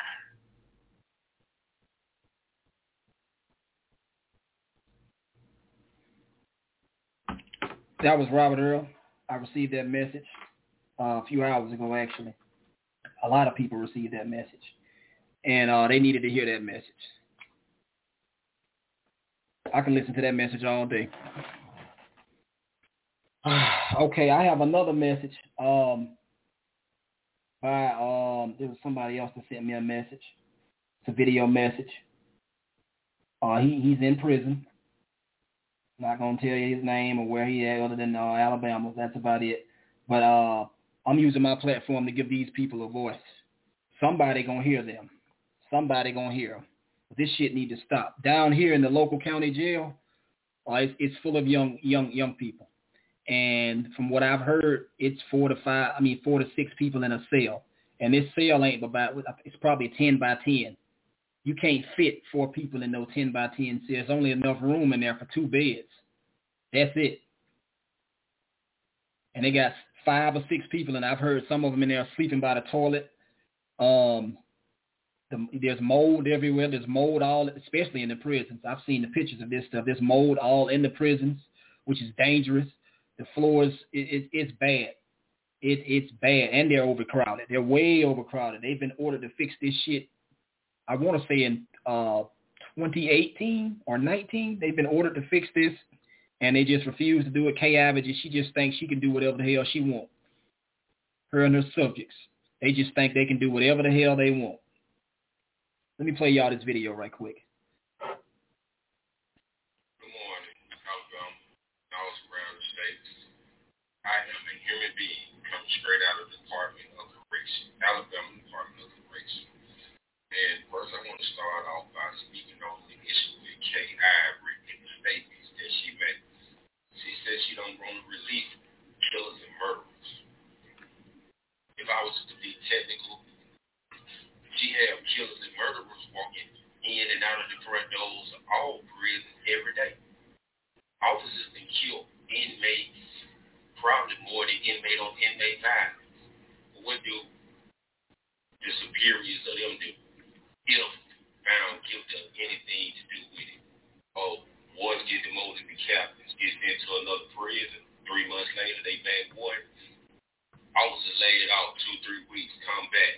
S2: That was Robert Earl. I received that message uh, a few hours ago, actually. A lot of people received that message. And uh, they needed to hear that message. I can listen to that message all day. Okay, I have another message. Um, by um, there was somebody else that sent me a message. It's a video message. Uh, he he's in prison. Not gonna tell you his name or where he at, other than uh, Alabama. That's about it. But uh, I'm using my platform to give these people a voice. Somebody gonna hear them. Somebody gonna hear them. This shit need to stop. Down here in the local county jail, uh, it's, it's full of young, young, young people. And from what I've heard, it's four to five. I mean, four to six people in a cell. And this cell ain't about. It's probably ten by ten. You can't fit four people in no ten by ten cell. There's only enough room in there for two beds. That's it. And they got five or six people, and I've heard some of them in there sleeping by the toilet. Um, the, there's mold everywhere. There's mold all, especially in the prisons. I've seen the pictures of this stuff. There's mold all in the prisons, which is dangerous. The floors, it, it, it's bad. It, it's bad, and they're overcrowded. They're way overcrowded. They've been ordered to fix this shit, I want to say in uh, twenty eighteen or nineteen. They've been ordered to fix this, and they just refuse to do it. Kay Average, she just thinks she can do whatever the hell she wants. Her and her subjects. They just think they can do whatever the hell they want. Let me play y'all this video right quick.
S5: I am a human being coming straight out of the Department of Correction, Alabama Department of Correction. And first I want to start off by speaking on the issue with Kay Ivory and the statements that she made. She said she don't want to release killers and murderers. If I was to be technical, she had killers and murderers walking in and out of the front doors of all prisons every day. Officers can kill inmates probably more than inmate on inmate violence. But what do the superiors of them do? If found guilty of anything to do with it. Oh, boys get demoted to captains, get sent to another prison. Three months later, they back boy. Officers laid off two, three weeks, come back.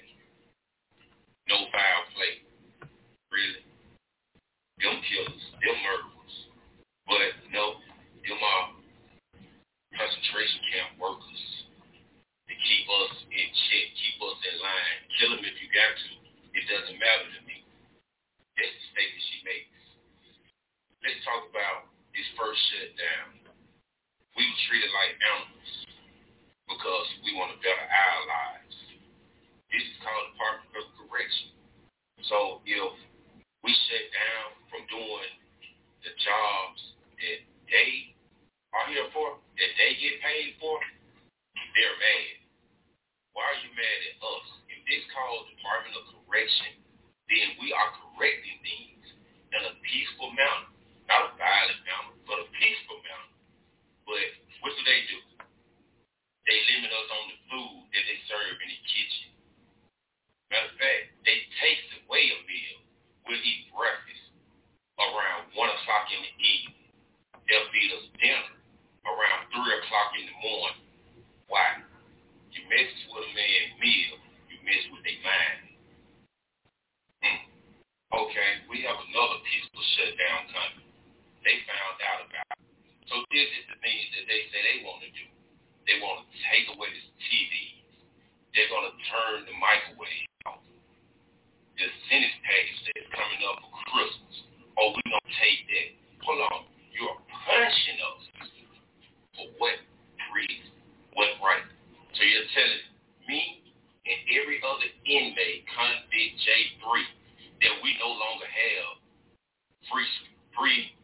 S5: No foul play. Really? Them killers, them murderers. But no, them are concentration camp workers to keep us in check, keep us in line. Kill them if you got to. It doesn't matter to me. That's the statement she makes. Let's talk about this first shutdown. We were treated like animals because we want to better our lives. This is called Department of Correction. So if we shut down from doing the jobs that they are here for, that they get paid for, they're mad. Why are you mad at us? If this called Department of Correction, then we are correcting things in a peaceful manner. Not a violent manner, but a peaceful manner. But what do they do? They limit us on the food that they serve in the kitchen. Matter of fact, they take away a meal. We'll eat breakfast around one o'clock in the evening. They'll feed us dinner around three o'clock in the morning. Why? You mess with a man's meal, you mess with their mind. Hmm. Okay, we have another peaceful shutdown coming. They found out about it. So this is the things that they say they want to do. They want to take away the T Vs. They're going to turn the microwave off. The Senate package that's coming up for Christmas. Oh, we're going to take that. Hold on. You're punishing us for what reason? What right? So you're telling me and every other inmate, convict J three, that we no longer have free free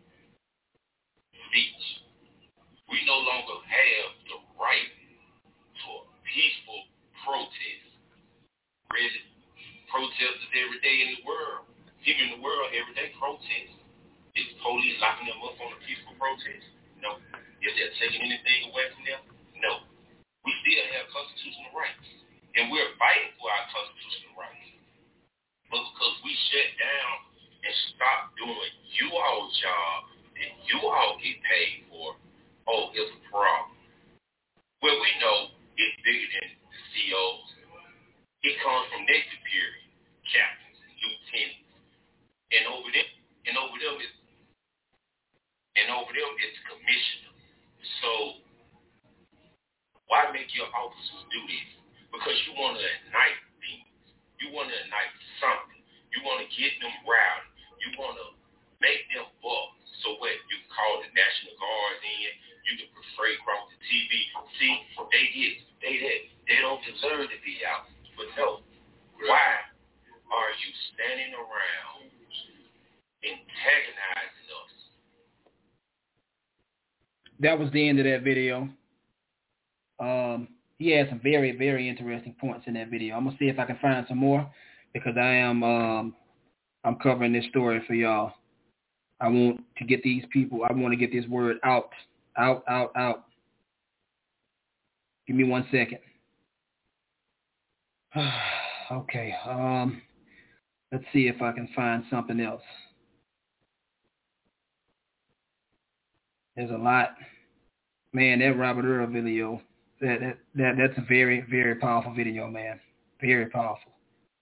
S5: speech. We no longer have the right to a peaceful protest. Really? Protesters every day in the world. Even in the world, every day protest. Is police locking them up on a peaceful protest? No. Is they taking anything away from them? No. We still have constitutional rights. And we're fighting for our constitutional rights. But because we shut down and stop doing you all's job and you all get paid for, oh, it's a problem. Well, we know it's bigger than the C Os. It comes from their superior, captains and lieutenants. And over them, and over them is and over them is the commissioner. So why make your officers do this? Because you want to ignite things. You want to ignite something. You want to get them rowdy. You want to make them buck. So what? You can call the National Guard in. You can portray across the T V. See, they get
S2: that was the end of that video. Um, he had some very, very interesting points in that video. I'm gonna see if I can find some more because I am um, I'm covering this story for y'all. I want to get these people. I want to get this word out, out, out, out. Give me one second. Okay. Um, let's see if I can find something else. There's a lot. Man, that Robert Earl video, that, that that that's a very, very powerful video, man. Very powerful.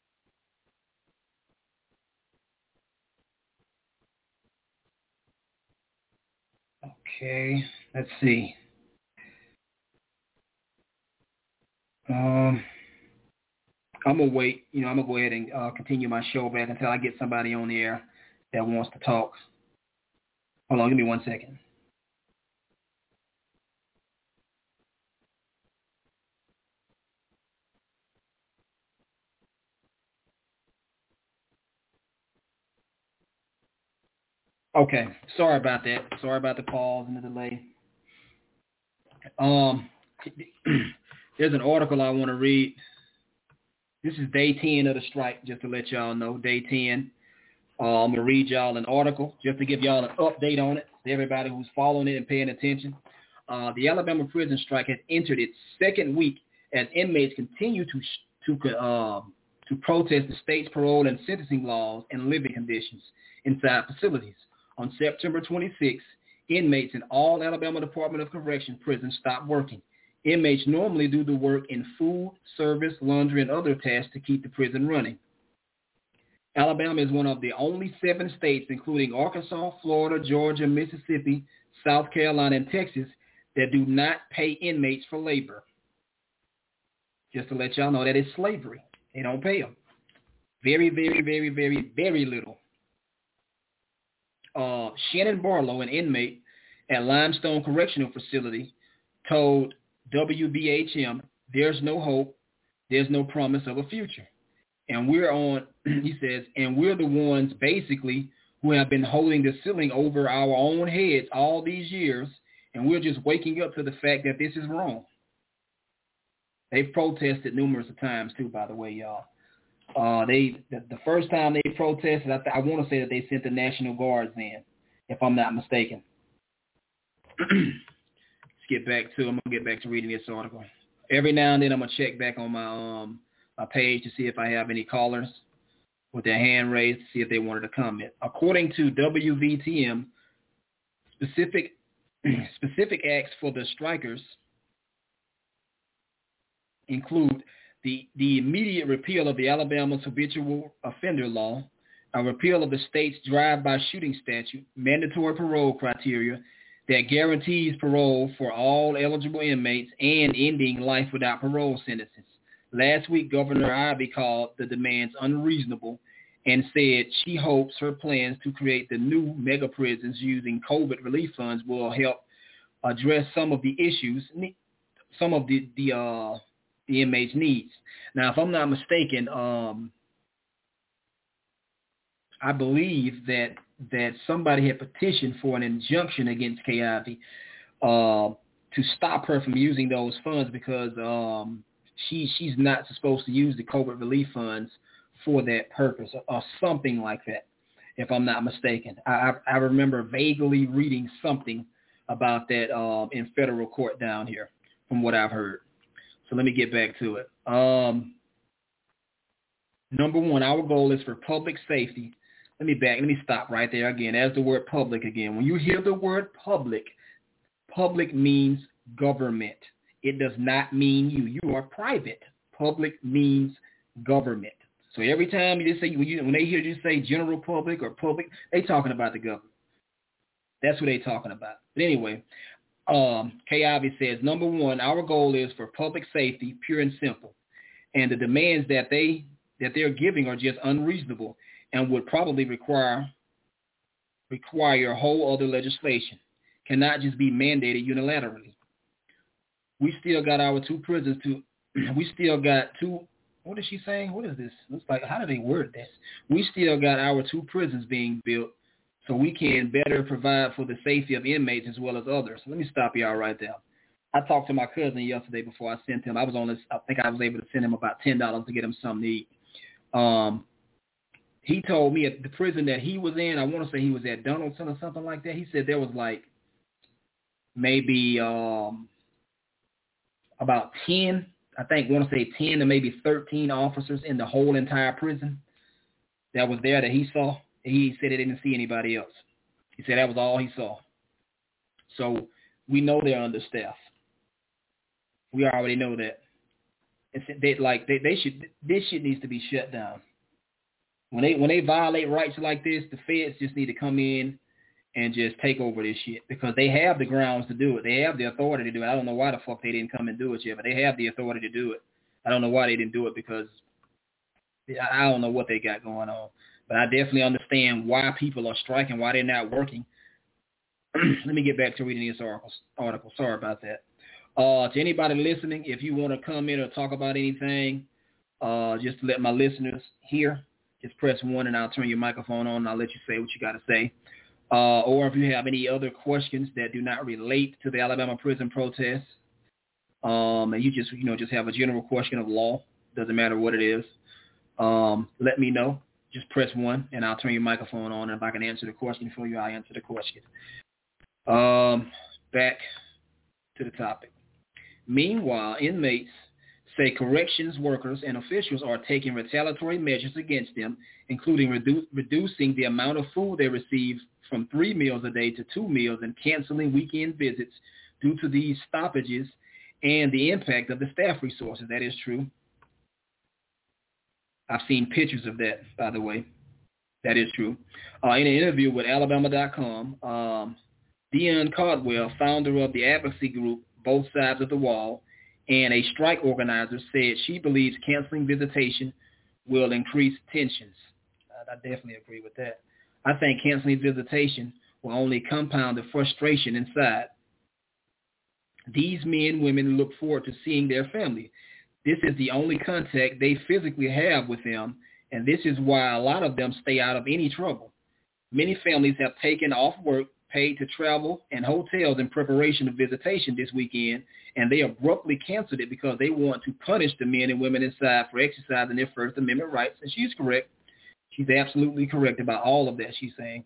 S2: Okay, let's see. Um, I'm gonna wait. You know, I'm gonna go ahead and uh, continue my show back until I get somebody on the air that wants to talk. Hold on, give me one second. Okay, sorry about that. Sorry about the pause and the delay. Um, there's an article I want to read. This is day ten of the strike, just to let y'all know. Day ten. Uh, I'm going to read y'all an article just to give y'all an update on it, to everybody who's following it and paying attention. Uh, the Alabama prison strike has entered its second week as inmates continue to to uh, to protest the state's parole and sentencing laws and living conditions inside facilities. On September twenty-sixth, inmates in all Alabama Department of Correction prisons stopped working. Inmates normally do the work in food, service, laundry, and other tasks to keep the prison running. Alabama is one of the only seven states, including Arkansas, Florida, Georgia, Mississippi, South Carolina, and Texas, that do not pay inmates for labor. Just to let y'all know, that is slavery. They don't pay them. Very, very, very, very, very little. Uh, Shannon Barlow, an inmate at Limestone Correctional Facility, told W B H M, "There's no hope. There's no promise of a future. And we're on," he says, "and we're the ones basically who have been holding the ceiling over our own heads all these years, and we're just waking up to the fact that this is wrong." They've protested numerous times too, by the way, y'all. Uh, they the, the first time they protested, I, th- I want to say that they sent the National Guards in, if I'm not mistaken. Let's get back to. I'm gonna get back to reading this article. Every now and then, I'm gonna check back on my um my page to see if I have any callers with their hand raised to see if they wanted to comment. According to W V T M, specific specific acts for the strikers include the, the immediate repeal of the Alabama's habitual offender law, a repeal of the state's drive-by shooting statute, mandatory parole criteria that guarantees parole for all eligible inmates, and ending life without parole sentences. Last week, Governor Ivey called the demands unreasonable and said she hopes her plans to create the new mega prisons using COVID relief funds will help address some of the issues, some of the, the uh, the inmates' needs. Now, if I'm not mistaken, um, I believe that that somebody had petitioned for an injunction against Kay Ivey uh, to stop her from using those funds because um, she she's not supposed to use the COVID relief funds for that purpose or, or something like that, if I'm not mistaken. I, I, I remember vaguely reading something about that um, in federal court down here from what I've heard. So let me get back to it. Um, number one, our goal is for public safety. Let me back. Let me stop right there again. As the word public again. When you hear the word public, public means government. It does not mean you. You are private. Public means government. So every time you just say when, you, when they hear you say general public or public, they talking about the government. That's what they talking about. But anyway. Um, Kay Ivey says, number one, our goal is for public safety, pure and simple. And the demands that they that they're giving are just unreasonable and would probably require require whole other legislation. Cannot just be mandated unilaterally. We still got our two prisons to we still got two what is she saying? What is this? Looks like how do they word this? We still got our two prisons being built. so we can better provide for the safety of inmates as well as others. Let me stop y'all right there. I talked to my cousin yesterday before I sent him. I was on this. I think I was able to send him about ten dollars to get him something to eat. Um, he told me at the prison that he was in, I want to say he was at Donaldson or something like that. He said there was like maybe um, about ten, I think, want to say ten to maybe thirteen officers in the whole entire prison that was there that he saw. He said he didn't see anybody else. He said that was all he saw. So we know they're understaffed. We already know that. It's, they, like they, they should. This shit needs to be shut down. When they when they violate rights like this, the feds just need to come in and just take over this shit because they have the grounds to do it. They have the authority to do it. I don't know why the fuck they didn't come and do it yet, but they have the authority to do it. I don't know why they didn't do it because I don't know what they got going on. But I definitely understand why people are striking, why they're not working. Let me get back to reading this article. Sorry about that. Uh, to anybody listening, if you want to come in or talk about anything, uh, just to let my listeners hear, just press one and I'll turn your microphone on and I'll let you say what you got to say. Uh, or if you have any other questions that do not relate to the Alabama prison protests, um, and you just, you know, just have a general question of law, doesn't matter what it is, um, let me know. Just press one and I'll turn your microphone on. And if I can answer the question for you, I'll answer the question. Um, back to the topic. Meanwhile, inmates say corrections workers and officials are taking retaliatory measures against them, including redu- reducing the amount of food they receive from three meals a day to two meals and canceling weekend visits due to these stoppages and the impact of the staff resources. That is true. I've seen pictures of that, by the way. That is true. Uh, in an interview with Alabama dot com, um, Dion Caldwell, founder of the advocacy group Both Sides of the Wall, and a strike organizer, said she believes canceling visitation will increase tensions. I definitely agree with that. I think canceling visitation will only compound the frustration inside. These men and women look forward to seeing their family. This is the only contact they physically have with them, and this is why a lot of them stay out of any trouble. Many families have taken off work, paid to travel, and hotels in preparation of visitation this weekend, and they abruptly canceled it because they want to punish the men and women inside for exercising their First Amendment rights. And she's correct. She's absolutely correct about all of that she's saying.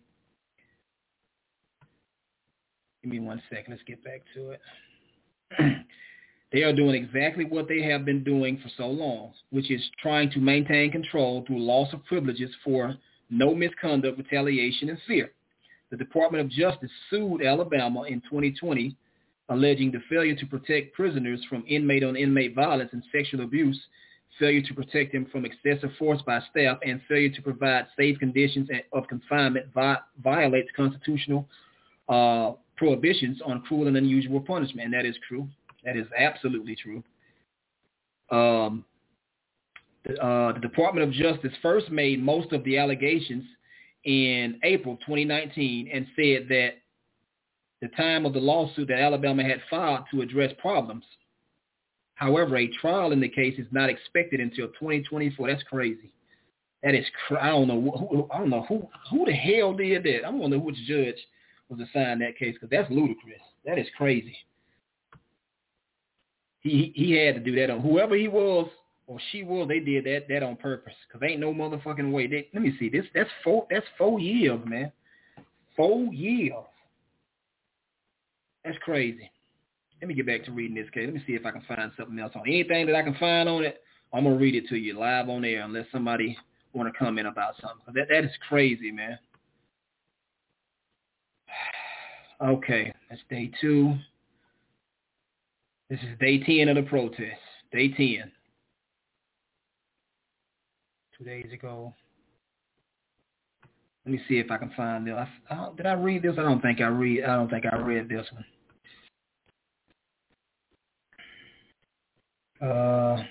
S2: Give me one second. Let's get back to it. They are doing exactly what they have been doing for so long, which is trying to maintain control through loss of privileges for no misconduct, retaliation, and fear. The Department of Justice sued Alabama in twenty twenty, alleging the failure to protect prisoners from inmate-on-inmate violence and sexual abuse, failure to protect them from excessive force by staff, and failure to provide safe conditions of confinement vi- violates constitutional uh, prohibitions on cruel and unusual punishment. And that is true. That is absolutely true. Um, the, uh, the Department of Justice first made most of the allegations in April twenty nineteen and said that the time of the lawsuit that Alabama had filed to address problems. However, a trial in the case is not expected until twenty twenty-four. That's crazy. That is, cr- I don't know who, I don't know who, who the hell did that. I wonder which judge was assigned that case because that's ludicrous. That is crazy. He he had to do that on whoever he was or she was. They did that that on purpose because ain't no motherfucking way. They, let me see this. That's four. That's four years, man. Four years. That's crazy. Let me get back to reading this case. Let me see if I can find something else on anything that I can find on it. I'm gonna read it to you live on air unless somebody want to comment about something. That that is crazy, man. Okay, that's day two. This is day ten of the protest. Day ten. Two days ago. Let me see if I can find this. I, I, did I read this? I don't think I read. I don't think I read this one. Uh,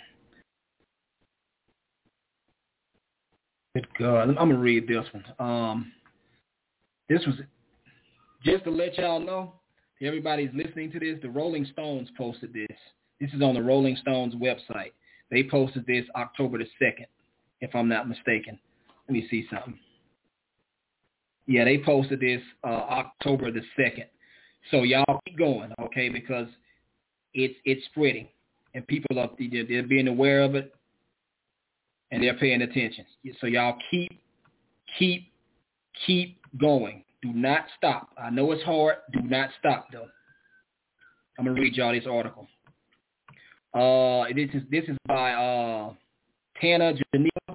S2: good God, I'm gonna read this one. Um, this was just to let y'all know. Everybody's listening to this. The Rolling Stones posted this. This is on the Rolling Stones website. They posted this October the second, if I'm not mistaken. Let me see something. Yeah, they posted this uh, October the second. So y'all keep going, okay, because it's it's spreading, and people are they're, they're being aware of it, and they're paying attention. So y'all keep keep keep going. Do not stop. I know it's hard. Do not stop, though. I'm gonna read y'all this article. Uh, this is this is by uh, Tana Geneva.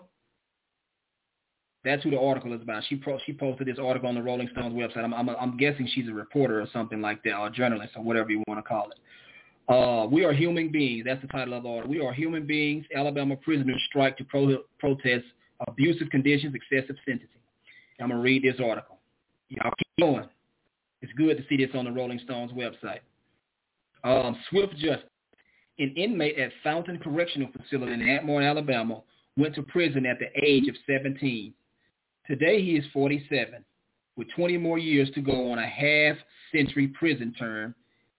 S2: That's who the article is about. She pro- she posted this article on the Rolling Stones website. I'm, I'm I'm guessing she's a reporter or something like that, or a journalist, or whatever you want to call it. Uh, we are human beings. That's the title of the article. We are human beings. Alabama prisoners strike to pro- protest abusive conditions, excessive sentencing. I'm gonna read this article. Y'all keep going. It's good to see this on the Rolling Stones website. Um, swift justice. An inmate at Fountain Correctional Facility in Atmore, Alabama, went to prison at the age of seventeen. Today he is forty-seven, with twenty more years to go on a half-century prison term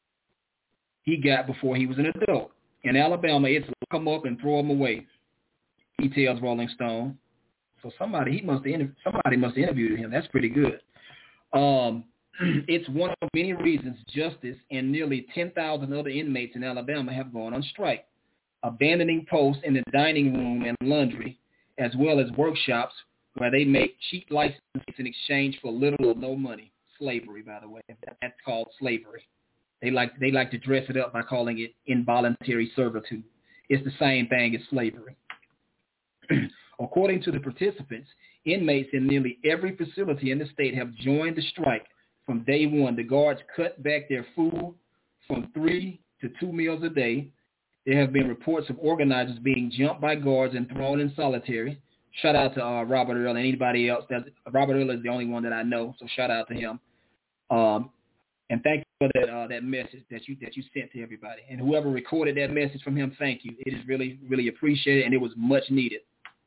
S2: he got before he was an adult. In Alabama, it's lock him up and throw him away, he tells Rolling Stone. So somebody he must have somebody must have interviewed him. That's pretty good. Um, it's one of many reasons justice and nearly ten thousand other inmates in Alabama have gone on strike, abandoning posts in the dining room and laundry, as well as workshops where they make cheap licenses in exchange for little or no money. Slavery, by the way. That's called slavery. They like they like to dress it up by calling it involuntary servitude. It's the same thing as slavery. According to the participants, inmates in nearly every facility in the state have joined the strike. From day one, the guards cut back their food from three to two meals a day. There have been reports of organizers being jumped by guards and thrown in solitary. Shout out to uh, Robert Earl and anybody else. That, Robert Earl is the only one that I know, so shout out to him. Um, and thank you for that uh, that message that you that you sent to everybody. And whoever recorded that message from him, thank you. It is really, really appreciated, and it was much needed.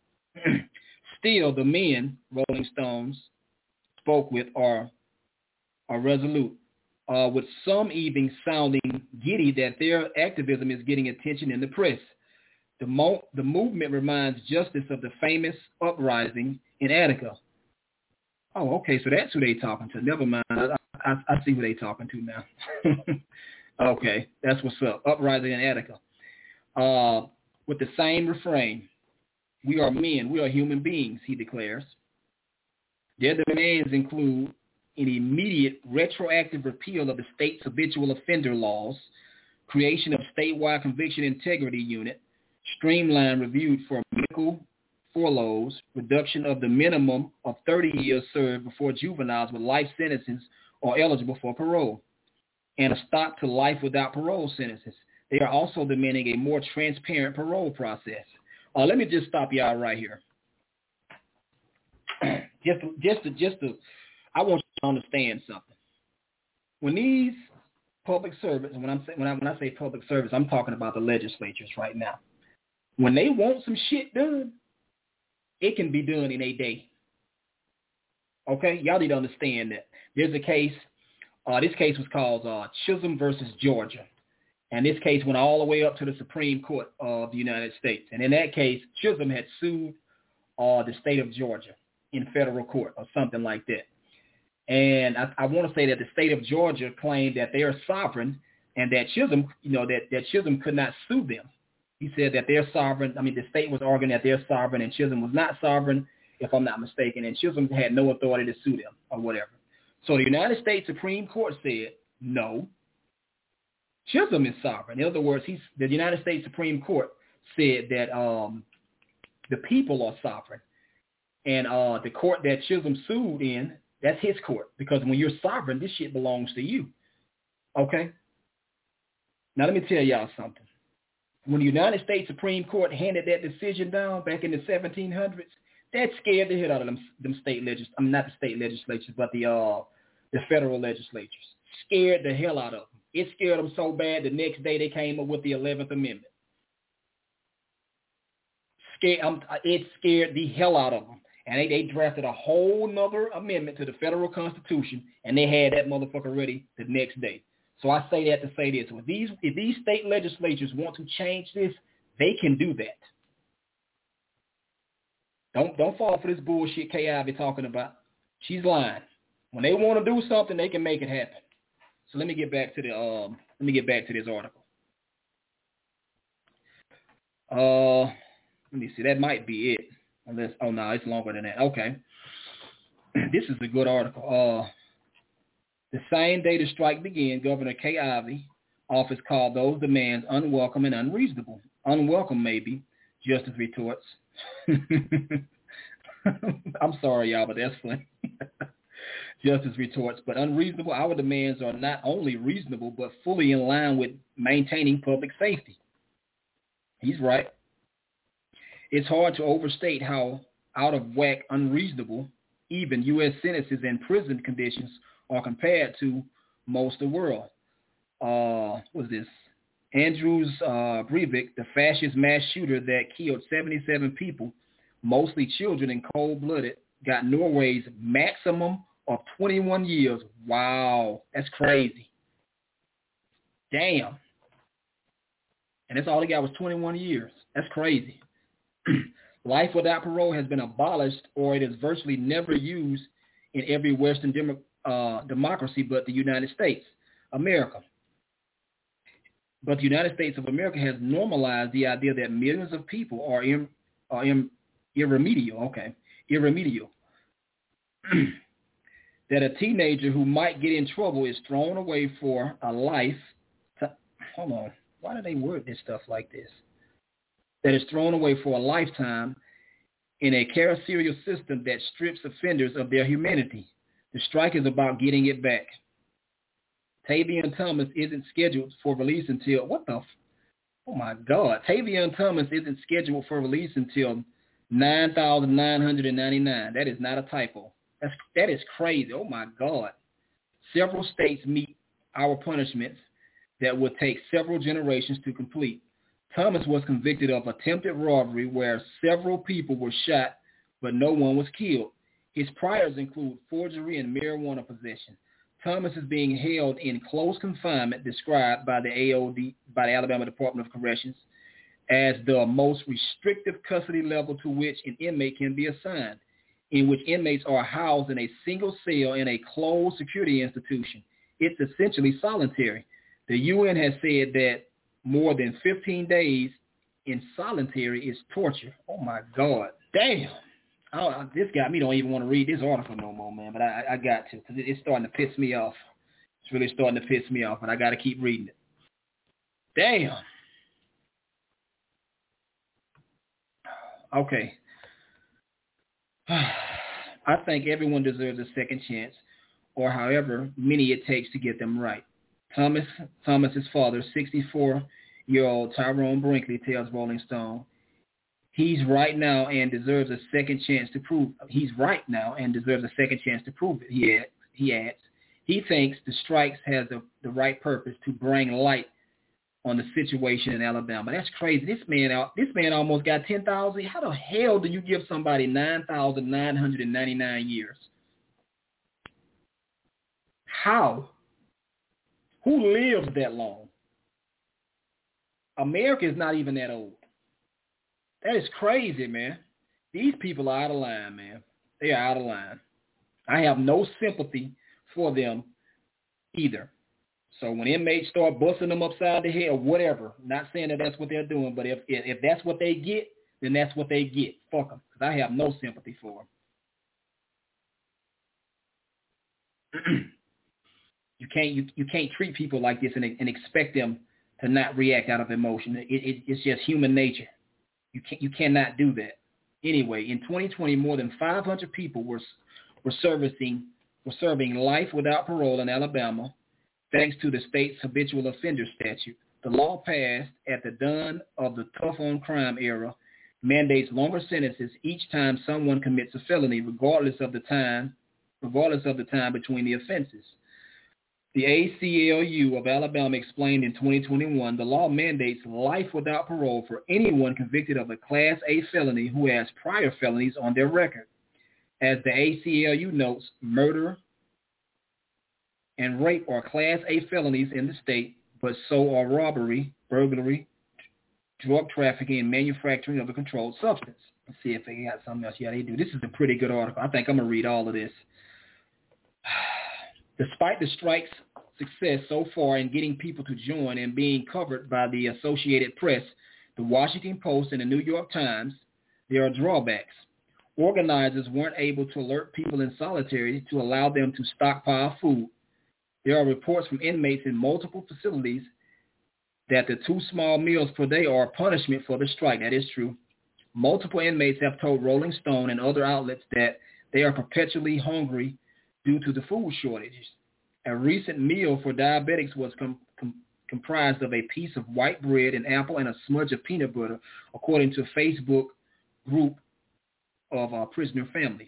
S2: Still, the men Rolling Stones spoke with are, are resolute, uh, with some even sounding giddy that their activism is getting attention in the press. The, mo- the movement reminds justice of the famous uprising in Attica. Oh, okay, so that's who they talking to. Never mind. I, I, I see who they talking to now. Okay, that's what's up. Uprising in Attica. Uh, with the same refrain. We are men. We are human beings, he declares. Their demands include an immediate retroactive repeal of the state's habitual offender laws, creation of statewide conviction integrity unit, streamline reviewed for medical furloughs, reduction of the minimum of thirty years served before juveniles with life sentences are eligible for parole, and a stop to life without parole sentences. They are also demanding a more transparent parole process. Uh, let me just stop y'all right here. just, just, to, just to, I want you to understand something. When these public servants, when I'm when I when I say public service, I'm talking about the legislatures right now. When they want some shit done, it can be done in a day. Okay, y'all need to understand that. There's a case. Uh, this case was called uh, Chisholm versus Georgia. And this case went all the way up to the Supreme Court of the United States. And in that case, Chisholm had sued uh, the state of Georgia in federal court or something like that. And I, I want to say that the state of Georgia claimed that they are sovereign and that Chisholm, you know, that, that Chisholm could not sue them. He said that they're sovereign. I mean, the state was arguing that they're sovereign and Chisholm was not sovereign, if I'm not mistaken. And Chisholm had no authority to sue them or whatever. So the United States Supreme Court said, no, Chisholm is sovereign. In other words, he's, the United States Supreme Court said that um, the people are sovereign. And uh, the court that Chisholm sued in, that's his court. Because when you're sovereign, this shit belongs to you. Okay? Now let me tell y'all something. When the United States Supreme Court handed that decision down back in the seventeen hundreds, that scared the hell out of them, them state legis. I mean, not the state legislatures, but the uh, the federal legislatures. Scared the hell out of them. It scared them so bad the next day they came up with the eleventh Amendment. Scared, um, it scared the hell out of them. And they, they drafted a whole nother amendment to the federal Constitution, and they had that motherfucker ready the next day. So I say that to say this. If these, if these state legislatures want to change this, they can do that. Don't don't fall for this bullshit K I be talking about. She's lying. When they want to do something, they can make it happen. So let me get back to the um. Let me get back to this article. Uh, let me see. That might be it. Unless, oh no, it's longer than that. Okay. This is a good article. Uh, the same day the strike began, Governor Kay Ivey office called those demands unwelcome and unreasonable. Unwelcome, maybe, Justice retorts. I'm sorry, y'all, but that's funny. Justice retorts, but unreasonable. Our demands are not only reasonable, but fully in line with maintaining public safety. He's right. It's hard to overstate how out of whack, unreasonable, even U S sentences and prison conditions are compared to most of the world. Uh, what was this? Andrews uh, Breivik, the fascist mass shooter that killed seventy-seven people, mostly children and cold-blooded, got Norway's maximum of twenty-one years. Wow, that's crazy. Damn. And that's all he got was twenty-one years. That's crazy. Life without parole has been abolished, or it is virtually never used in every Western demo, uh, democracy but the United States, America. But the United States of America has normalized the idea that millions of people are, in, are in, irremediable. Okay, irremediable. That a teenager who might get in trouble is thrown away for a life. To, hold on. Why do they word this stuff like this? That is thrown away for a lifetime in a carceral system that strips offenders of their humanity. The strike is about getting it back. Tavion Thomas isn't scheduled for release until, what the, oh my God. Tavion Thomas isn't scheduled for release until nine thousand nine hundred ninety-nine. That is not a typo. That's, that is crazy. Oh my God. Several states meet our punishments that would take several generations to complete. Thomas was convicted of attempted robbery where several people were shot, but no one was killed. His priors include forgery and marijuana possession. Thomas is being held in close confinement, described by the A O D, by the Alabama Department of Corrections, as the most restrictive custody level to which an inmate can be assigned, in which inmates are housed in a single cell in a closed security institution. It's essentially solitary. The U N has said that more than fifteen days in solitary is torture. Oh, my God. Damn. Oh, this got me don't even want to read this article no more, man, but I, I got to because it's starting to piss me off. It's really starting to piss me off, but I got to keep reading it. Damn. Okay. I think everyone deserves a second chance, or however many it takes to get them right. Thomas Thomas's father, sixty-four-year-old Tyrone Brinkley, tells Rolling Stone, he's right now and deserves a second chance to prove. He's right now and deserves a second chance to prove it. He adds. He adds. He thinks the strikes has the, the right purpose to bring light on the situation in Alabama. That's crazy. This man out. This man almost got ten thousand. How the hell do you give somebody nine thousand nine hundred ninety-nine years? How? Who lives that long? America is not even that old. That is crazy, man. These people are out of line, man. They are out of line. I have no sympathy for them either. So when inmates start busting them upside the head or whatever, not saying that that's what they're doing, but if if, if that's what they get, then that's what they get. Fuck them, because I have no sympathy for them. You can't you, you can't treat people like this and, and expect them to not react out of emotion. It, it, it's just human nature. You can you cannot do that. Anyway, in twenty twenty, more than five hundred people were were servicing were serving life without parole in Alabama, thanks to the state's habitual offender statute. The law passed at the dawn of the tough on crime era mandates longer sentences each time someone commits a felony, regardless of the time regardless of the time between the offenses. The A C L U of Alabama explained in twenty twenty-one the law mandates life without parole for anyone convicted of a Class A felony who has prior felonies on their record. As the A C L U notes, murder and rape are Class A felonies in the state, but so are robbery, burglary, drug trafficking, and manufacturing of a controlled substance. Let's see if they got something else. Yeah, they do. This is a pretty good article. I think I'm going to read all of this. Despite the strike's success so far in getting people to join and being covered by the Associated Press, the Washington Post, and the New York Times, there are drawbacks. Organizers weren't able to alert people in solitary to allow them to stockpile food. There are reports from inmates in multiple facilities that the two small meals per day are a punishment for the strike. That is true. Multiple inmates have told Rolling Stone and other outlets that they are perpetually hungry due to the food shortages. A recent meal for diabetics was com- com- comprised of a piece of white bread, an apple, and a smudge of peanut butter, according to a Facebook group of uh, prisoner families.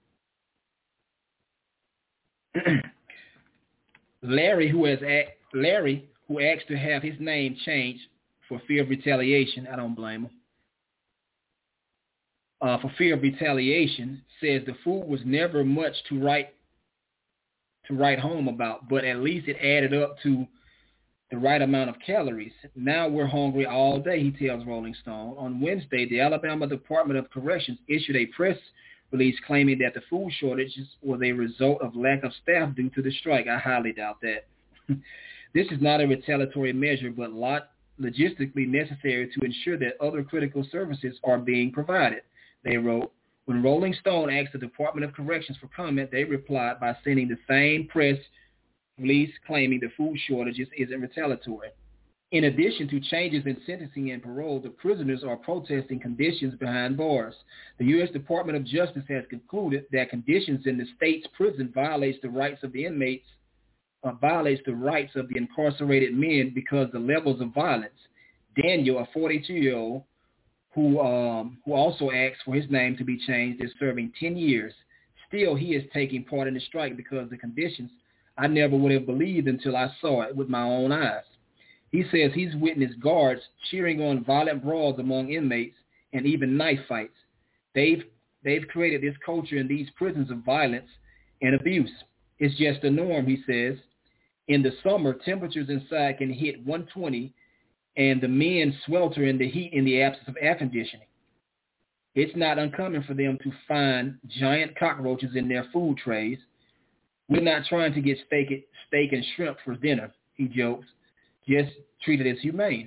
S2: Larry, who has a- Larry, who asked to have his name changed for fear of retaliation, I don't blame him. Uh, for fear of retaliation, says the food was never much to write to write home about, but at least it added up to the right amount of calories. Now we're hungry all day, he tells Rolling Stone. On Wednesday, the Alabama Department of Corrections issued a press release claiming that the food shortages was a result of lack of staff due to the strike. I highly doubt that. This is not a retaliatory measure, but lot logistically necessary to ensure that other critical services are being provided, they wrote. When Rolling Stone asked the Department of Corrections for comment, they replied by sending the same press release claiming the food shortages isn't retaliatory. In addition to changes in sentencing and parole, the prisoners are protesting conditions behind bars. The U S Department of Justice has concluded that conditions in the state's prison violates the rights of the inmates, uh, violates the rights of the incarcerated men because the levels of violence. Daniel, a forty-two-year-old, who um, who also asked for his name to be changed, is serving ten years. Still, he is taking part in the strike because the conditions I never would have believed until I saw it with my own eyes. He says he's witnessed guards cheering on violent brawls among inmates and even knife fights. They've they've created this culture in these prisons of violence and abuse. It's just a norm, he says. In the summer, temperatures inside can hit one twenty, and the men swelter in the heat in the absence of air conditioning. It's not uncommon for them to find giant cockroaches in their food trays. We're not trying to get steak, steak and shrimp for dinner, he jokes. Just treat it as humane.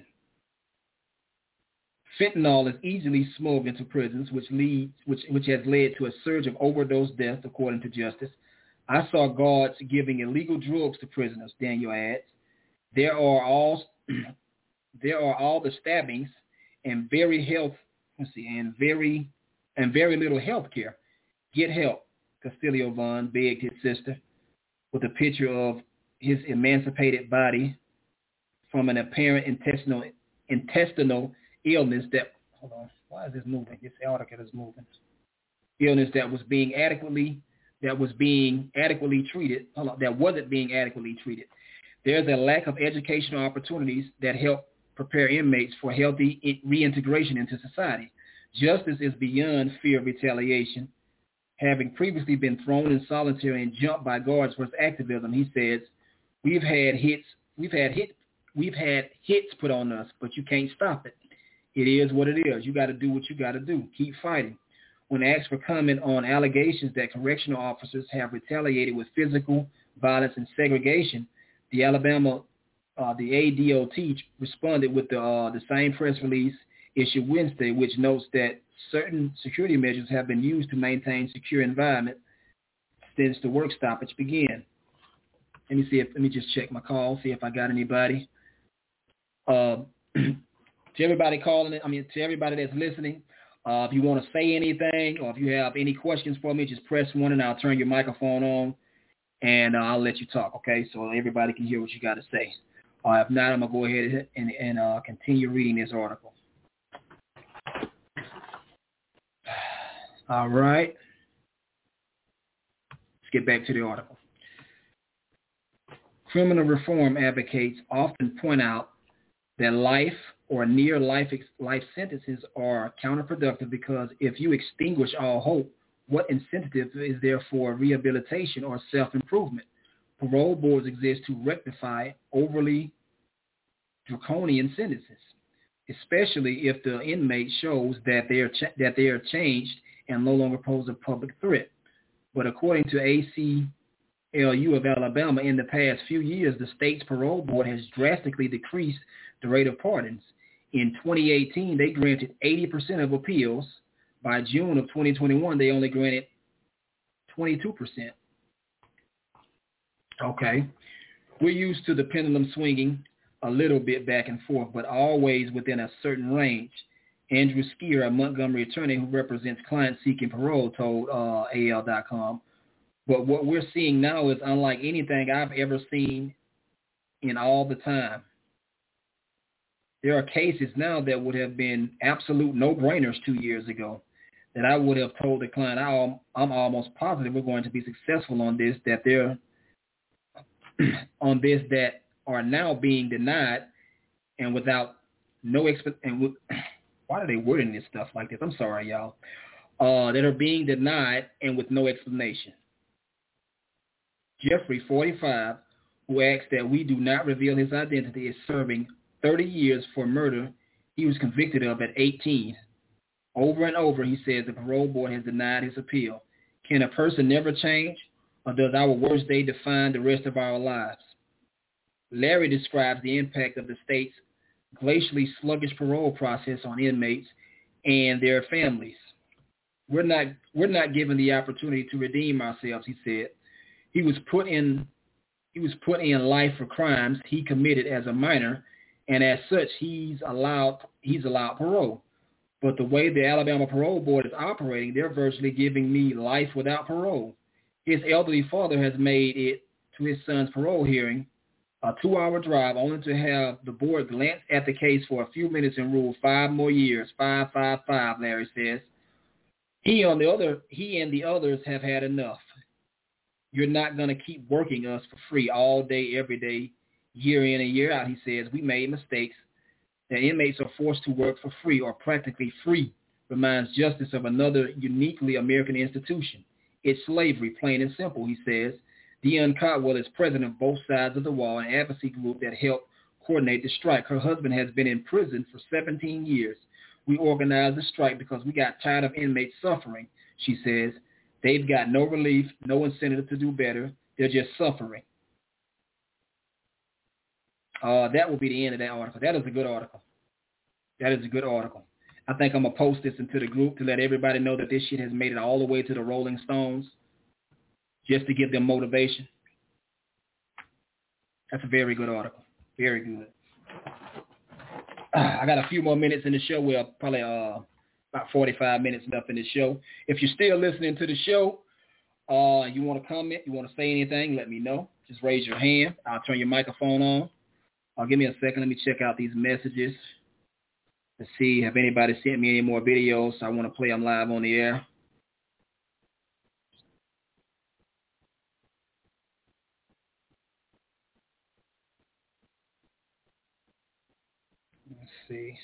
S2: Fentanyl is easily smuggled into prisons, which leads, which, which has led to a surge of overdose deaths, according to Justice. I saw guards giving illegal drugs to prisoners, Daniel adds. There are all there are all the stabbings and very health let's see, and very and very little health care. Get help, Castillo Vaughn begged his sister, with a picture of his emancipated body from an apparent intestinal intestinal illness that hold on, why is this moving? This article is moving. Illness that was being adequately that was being adequately treated, hold on, that wasn't being adequately treated. There's a lack of educational opportunities that help prepare inmates for healthy reintegration into society. Justice is beyond fear of retaliation. Having previously been thrown in solitary and jumped by guards for his activism, he says, "We've had hits, we've had hit, we've had hits put on us, but you can't stop it. It is what it is. You got to do what you got to do. Keep fighting." When asked for comment on allegations that correctional officers have retaliated with physical violence and segregation, the Alabama, uh, the A D O T responded with the uh, the same press release issued Wednesday, which notes that certain security measures have been used to maintain secure environment since the work stoppage began. Let me see if let me just check my call, see if I got anybody. Uh, to everybody calling it, I mean to everybody that's listening, uh, if you want to say anything or if you have any questions for me, just press one and I'll turn your microphone on and uh, I'll let you talk. Okay, so everybody can hear what you got to say. Uh, if not, I'm gonna go ahead and, and uh, continue reading this article. All right. Let's get back to the article. Criminal reform advocates often point out that life or near life life sentences are counterproductive because if you extinguish all hope, what incentive is there for rehabilitation or self-improvement? Parole boards exist to rectify overly draconian sentences, especially if the inmate shows that they are ch- that they are changed and no longer pose a public threat. But according to A C L U of Alabama, in the past few years, the state's parole board has drastically decreased the rate of pardons. In twenty eighteen, they granted eighty percent of appeals. By June of twenty twenty-one, they only granted twenty-two percent. Okay. We're used to the pendulum swinging a little bit back and forth, but always within a certain range. Andrew Skier, a Montgomery attorney who represents clients seeking parole, told uh, A L dot com. But what we're seeing now is unlike anything I've ever seen in all the time. There are cases now that would have been absolute no-brainers two years ago that I would have told the client, I'm almost positive we're going to be successful on this, that they're on this that are now being denied and without no exp- and with, why are they wording this stuff like this? I'm sorry, y'all. Uh, that are being denied and with no explanation. Jeffrey, forty-five, who asks that we do not reveal his identity, is serving thirty years for murder he was convicted of at eighteen. Over and over, he says the parole board has denied his appeal. Can a person never change, or does our worst day define the rest of our lives? Larry describes the impact of the state's glacially sluggish parole process on inmates and their families. We're not we're not given the opportunity to redeem ourselves, he said. He was put in he was put in life for crimes he committed as a minor, and as such he's allowed he's allowed parole. But the way the Alabama Parole Board is operating, they're virtually giving me life without parole. His elderly father has made it to his son's parole hearing, a two-hour drive, only to have the board glance at the case for a few minutes and rule five more years. Five, five, five, Larry says. He on the other, he and the others have had enough. You're not going to keep working us for free all day, every day, year in and year out, he says. We made mistakes. The inmates are forced to work for free or practically free, reminds justice of another uniquely American institution. It's slavery, plain and simple, he says. Dion Cotwell is president of Both Sides of the Wall, an advocacy group that helped coordinate the strike. Her husband has been in prison for seventeen years. We organized the strike because we got tired of inmates suffering, she says. They've got no relief, no incentive to do better. They're just suffering. Uh, that will be the end of that article. That is a good article. That is a good article. I think I'm going to post this into the group to let everybody know that this shit has made it all the way to the Rolling Stones, just to give them motivation. That's a very good article. Very good. Uh, I got a few more minutes in the show. We're probably uh, about forty-five minutes left in the show. If you're still listening to the show, uh, you want to comment, you want to say anything, let me know. Just raise your hand. I'll turn your microphone on. Uh, give me a second. Let me check out these messages to see if anybody sent me any more videos. I want to play them live on the air. Let's see.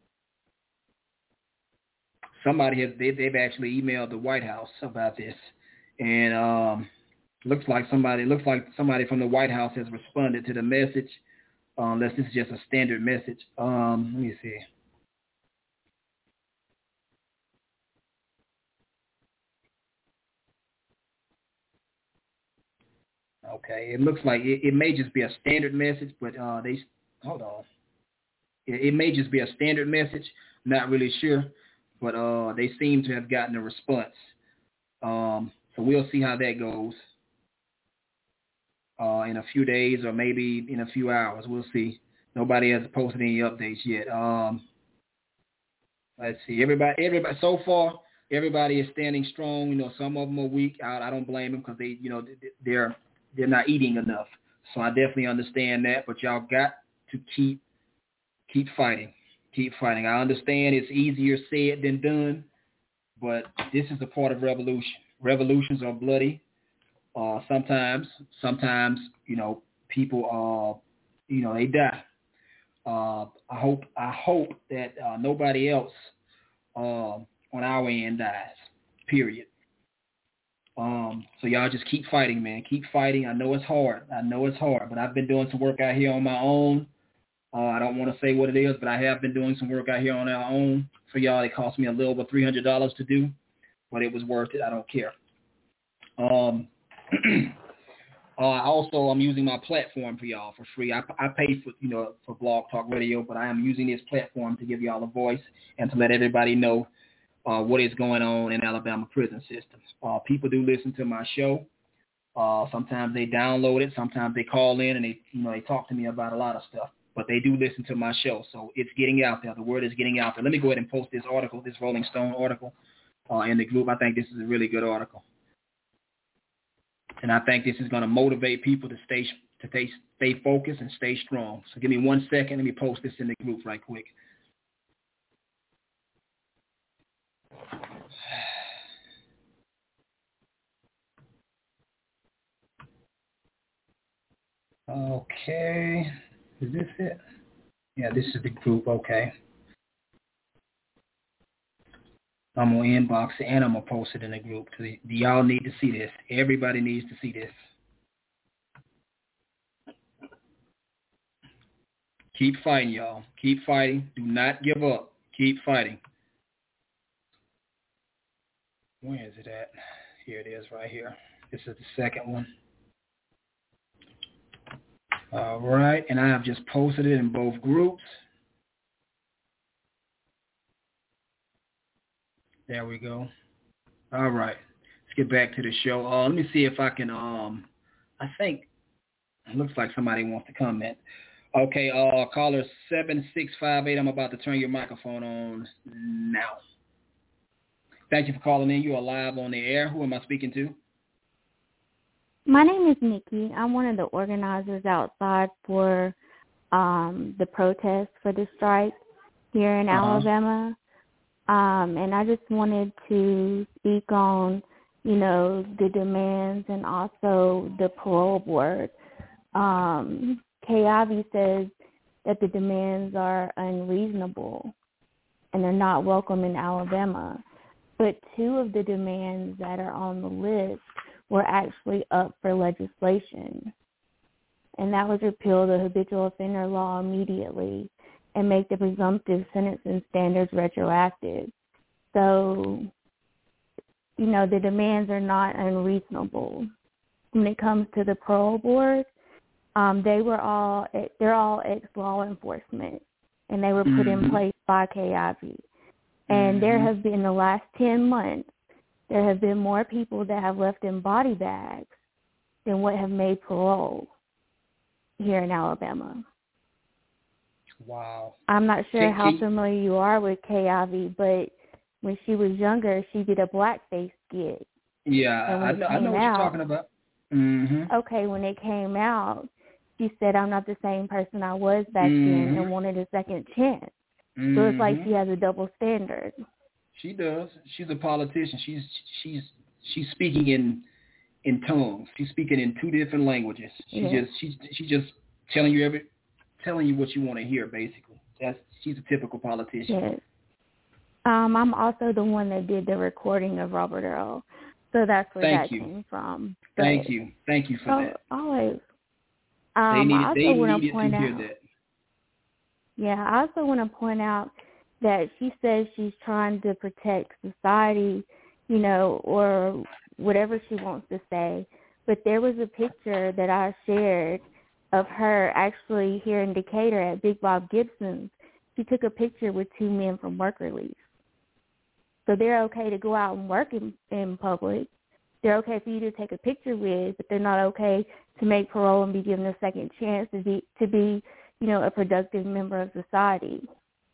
S2: Somebody has they, they've actually emailed the White House about this, and um, looks like somebody looks like somebody from the White House has responded to the message. Uh, unless this is just a standard message. Um, let me see. Okay, it looks like it, it may just be a standard message, but uh, they hold on. It, it may just be a standard message. Not really sure, but uh, they seem to have gotten a response. Um, so we'll see how that goes uh, in a few days or maybe in a few hours. We'll see. Nobody has posted any updates yet. Um, let's see. Everybody, everybody. So far, everybody is standing strong. You know, some of them are weak. I, I don't blame them because they, you know, they're they're not eating enough. So I definitely understand that. But y'all got to keep keep fighting, keep fighting. I understand it's easier said than done, but this is a part of revolution. Revolutions are bloody. Uh, sometimes, sometimes, you know, people, uh, you know, they die. Uh, I hope I hope that uh, nobody else uh, on our end dies, period. Um, so y'all just keep fighting, man. Keep fighting. I know it's hard. I know it's hard, but I've been doing some work out here on my own. Uh, I don't want to say what it is, but I have been doing some work out here on our own. For y'all, it cost me a little over three hundred dollars to do, but it was worth it. I don't care. Um, Uh, also, I'm using my platform for y'all for free. I, I pay for, you know, for Blog Talk Radio, but I am using this platform to give y'all a voice and to let everybody know uh, what is going on in Alabama prison systems. Uh, people do listen to my show. Uh, sometimes they download it. Sometimes they call in and they, you know, they talk to me about a lot of stuff. But they do listen to my show, so it's getting out there. The word is getting out there. Let me go ahead and post this article, this Rolling Stone article, uh, in the group. I think this is a really good article. And I think this is going to motivate people to stay to stay, stay focused and stay strong. So give me one second. Let me post this in the group right quick. Okay. Is this it? Yeah, this is the group. Okay. I'm going to inbox it and I'm going to post it in the group. Do y'all need to see this? Everybody needs to see this. Keep fighting, y'all. Keep fighting. Do not give up. Keep fighting. Where is it at? Here it is right here. This is the second one. All right. And I have just posted it in both groups. There we go. All right. Let's get back to the show. Uh, let me see if I can, um, I think, it looks like somebody wants to comment. Okay, uh, caller seven six five eight, I'm about to turn your microphone on now. Thank you for calling in. You are live on the air. Who am I speaking to?
S6: My name is Nikki. I'm one of the organizers outside for um, the protest for the strike here in uh-huh. Alabama. Um, and I just wanted to speak on, you know, the demands and also the parole board. Um, K I V says that the demands are unreasonable and they're not welcome in Alabama. But two of the demands that are on the list were actually up for legislation. And that was repeal the habitual offender law immediately and make the presumptive sentencing standards retroactive. So, you know, the demands are not unreasonable. When it comes to the parole board, um, they were all, they're all ex-law enforcement, and they were put mm-hmm. in place by K I V. And mm-hmm. there have been, in the last ten months, there have been more people that have left in body bags than what have made parole here in Alabama.
S2: Wow.
S6: I'm not sure can, how can, familiar you are with K I V, but when she was younger, she did a blackface skit.
S2: Yeah, I know, I know what out, you're talking about. Mm-hmm.
S6: Okay, when it came out, she said, I'm not the same person I was back
S2: mm-hmm.
S6: then and wanted a second chance.
S2: Mm-hmm.
S6: So it's like she has a double standard.
S2: She does. She's a politician. She's she's she's speaking in in tongues. She's speaking in two different languages. She
S6: yeah.
S2: just she's she's just telling you every telling you what you want to hear, basically. That's she's a typical politician.
S6: Yes. Um, I'm also the one that did the recording of Robert Earl, so that's where
S2: Thank
S6: that
S2: you.
S6: came from.
S2: But Thank you. Thank you for
S6: oh,
S2: that.
S6: Always. Um,
S2: they needed,
S6: I also
S2: they
S6: want
S2: needed
S6: to point
S2: to
S6: out.
S2: hear that.
S6: Yeah, I also want to point out that she says she's trying to protect society, you know, or whatever she wants to say. But there was a picture that I shared of her actually here in Decatur at Big Bob Gibson's. She took a picture with two men from work release. So they're okay to go out and work in, in public. They're okay for you to take a picture with, but they're not okay to make parole and be given a second chance to be, to be you know, a productive member of society.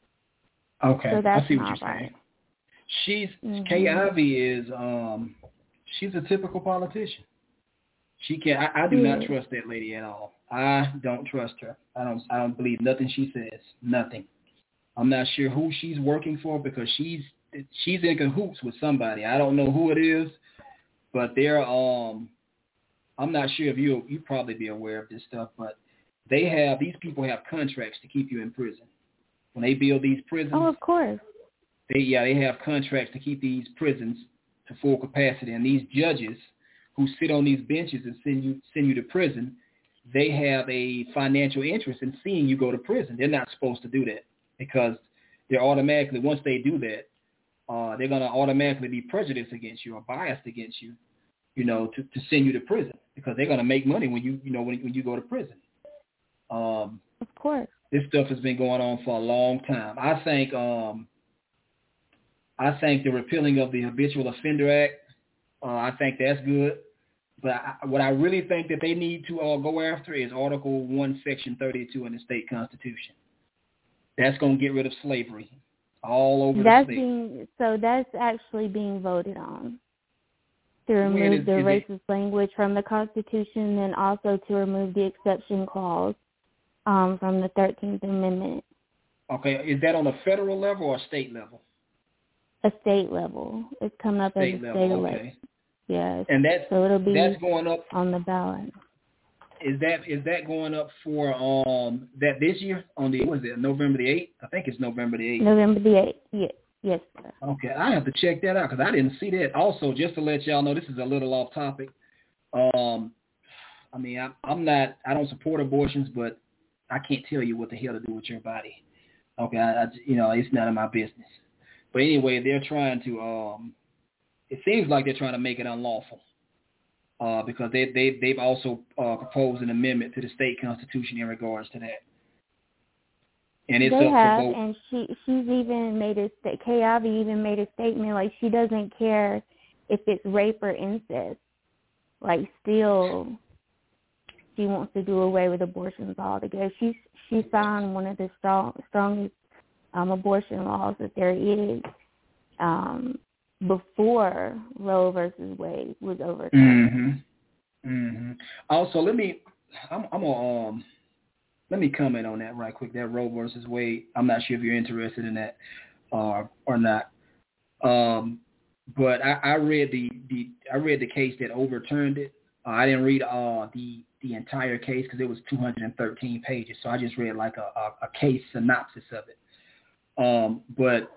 S2: Okay,
S6: so that's
S2: I see what
S6: not
S2: you're
S6: right.
S2: saying. She's
S6: mm-hmm.
S2: K I V is um, she's a typical politician. She can I, I do
S6: yeah.
S2: not trust that lady at all. I don't trust her. I don't I don't believe nothing she says. Nothing. I'm not sure who she's working for because she's she's in cahoots with somebody. I don't know who it is, but they're um I'm not sure if you you probably be aware of this stuff, but they have these people have contracts to keep you in prison. When they build these prisons,
S6: oh, of course,
S2: they yeah they have contracts to keep these prisons to full capacity. And these judges who sit on these benches and send you send you to prison, they have a financial interest in seeing you go to prison. They're not supposed to do that because they're automatically once they do that, uh, they're gonna automatically be prejudiced against you or biased against you. you know, to, to send you to prison because they're going to make money when you, you know, when, when you go to prison. Um,
S6: of course.
S2: This stuff has been going on for a long time. I think, um, I think the repealing of the Habitual Offender Act, uh, I think that's good. But I, what I really think that they need to uh, go after is Article one, Section thirty-two in the state constitution. That's going to get rid of slavery all over
S6: that's
S2: the state.
S6: Being, so that's actually being voted on to remove
S2: is,
S6: the
S2: is
S6: racist
S2: it,
S6: language from the Constitution and also to remove the exception clause um, from the thirteenth Amendment.
S2: Okay, is that on a federal level or a state level?
S6: A state level. It's coming up
S2: state
S6: as a
S2: level,
S6: state
S2: okay.
S6: level. Yes.
S2: And that's,
S6: so it'll be
S2: that's going up
S6: on the ballot.
S2: Is that is that going up for um that this year on the what is it November the eighth? I think it's November the eighth.
S6: November the eighth. Yes, yes, sir.
S2: Okay, I have to check that out because I didn't see that. Also, just to let y'all know, this is a little off topic. Um, I mean, I, I'm not, I don't support abortions, but I can't tell you what the hell to do with your body. Okay, I, I you know, it's none of my business. But anyway, they're trying to. Um, it seems like they're trying to make it unlawful. Uh, because they, they, they've also uh, proposed an amendment to the state constitution in regards to that. And it's
S6: they
S2: up
S6: have,
S2: for vote.
S6: and she, she's even made a sta- Kay Ivey even made a statement like she doesn't care if it's rape or incest. Like still, she wants to do away with abortions altogether. She she signed one of the strong strongest um, abortion laws that there is. Um, before Roe versus Wade was overturned.
S2: Mm-hmm. Mm-hmm. Also, let me, I'm, I'm gonna, um, let me comment on that right quick. That Roe versus Wade. I'm not sure if you're interested in that, uh, or not. Um, but I, I read the, the, I read the case that overturned it. Uh, I didn't read uh the the entire case because it was two hundred thirteen pages. So I just read like a, a, a case synopsis of it. Um, but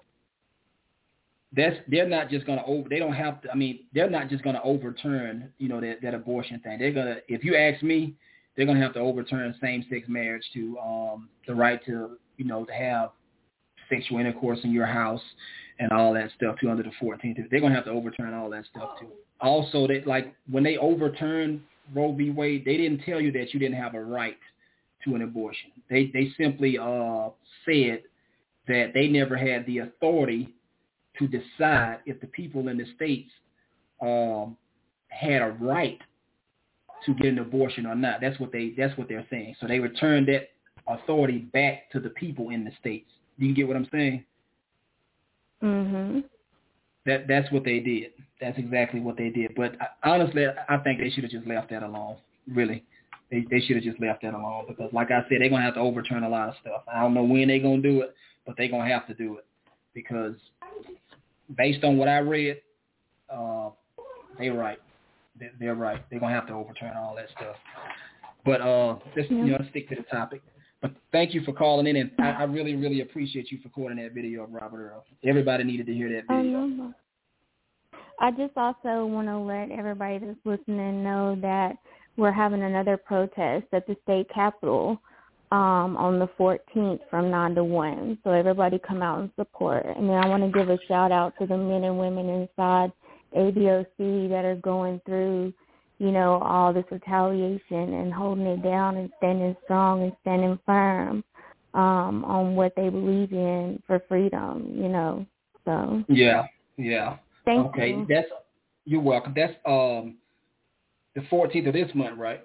S2: That's they're not just gonna over. They don't have to. I mean, they're not just gonna overturn, you know, that, that abortion thing. They're gonna, if you ask me, they're gonna have to overturn same-sex marriage to um the right to, you know, to have sexual intercourse in your house and all that stuff too under the fourteenth. They're gonna have to overturn all that stuff too. Also, they like when they overturned Roe v. Wade, they didn't tell you that you didn't have a right to an abortion. They they simply uh said that they never had the authority to decide if the people in the states um, had a right to get an abortion or not. That's what they. That's what they're saying. So they returned that authority back to the people in the states. Do you get what I'm saying?
S6: Mhm.
S2: That that's what they did. That's exactly what they did. But honestly, I think they should have just left that alone. Really, they they should have just left that alone because, like I said, they're gonna have to overturn a lot of stuff. I don't know when they're gonna do it, but they're gonna have to do it because, based on what I read, uh, they're right. They're, they're right. They're gonna have to overturn all that stuff. But uh, let's, you know, let's stick to the topic. But thank you for calling in, and I, I really, really appreciate you for quoting that video of Robert Earl. Everybody needed to hear that video.
S6: Oh, no. I just also want to let everybody that's listening know that we're having another protest at the state capitol um, on the fourteenth from nine to one. So everybody come out and support. And then I want to give a shout out to the men and women inside A B O C that are going through, you know, all this retaliation and holding it down and standing strong and standing firm um, on what they believe in for freedom, you know. So
S2: yeah, yeah.
S6: Thank
S2: okay,
S6: you.
S2: that's you're welcome. That's um the fourteenth of this month, right?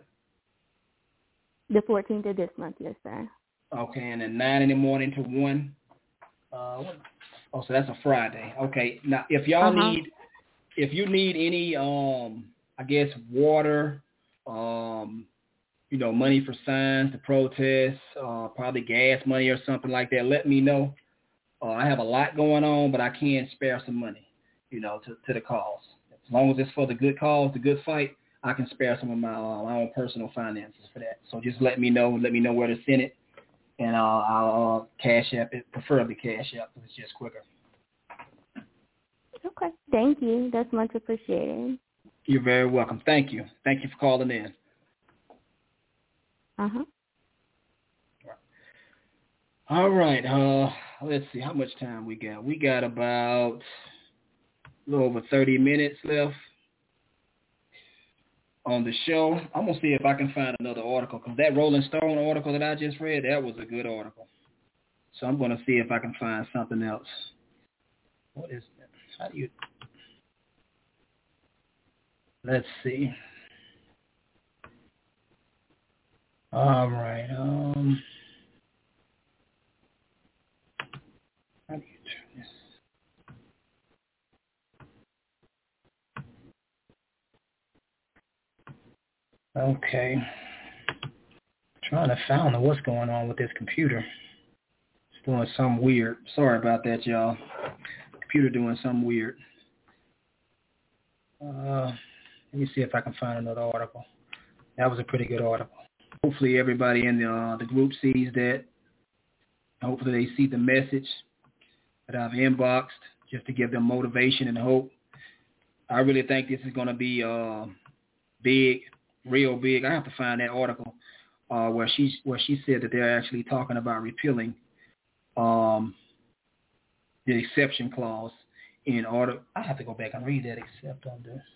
S6: The fourteenth of this month, yes, sir.
S2: Okay, and then nine in the morning to one. Uh, oh, so that's a Friday. Okay, now if y'all
S6: uh-huh.
S2: need, if you need any, um, I guess water, um, you know, money for signs to protest, uh, probably gas money or something like that, let me know. Uh, I have a lot going on, but I can spare some money, you know, to, to the cause. As long as it's for the good cause, the good fight, I can spare some of my, uh, my own personal finances for that. So just let me know. Let me know where to send it, and uh, I'll uh, cash app it, preferably cash app because it's just quicker.
S6: Okay. Thank you. That's much appreciated.
S2: You're very welcome. Thank you. Thank you for calling in.
S6: Uh-huh.
S2: All right. Uh, let's see how much time we got. We got about a little over thirty minutes left. on the show. I'm going to see if I can find another article, because that Rolling Stone article that I just read, that was a good article. So I'm going to see if I can find something else. What is that? How do you... Let's see. All right. Um, how do you turn this? Okay. Trying to find what's going on with this computer. It's doing something weird. Sorry about that, y'all. Computer doing something weird. Uh, let me see if I can find another article. That was a pretty good article. Hopefully everybody in the uh, the group sees that. Hopefully they see the message that I've inboxed just to give them motivation and hope. I really think this is going to be uh, big, real big. I have to find that article uh, where she where she said that they're actually talking about repealing um, the exception clause in order. I have to go back and read that except on this.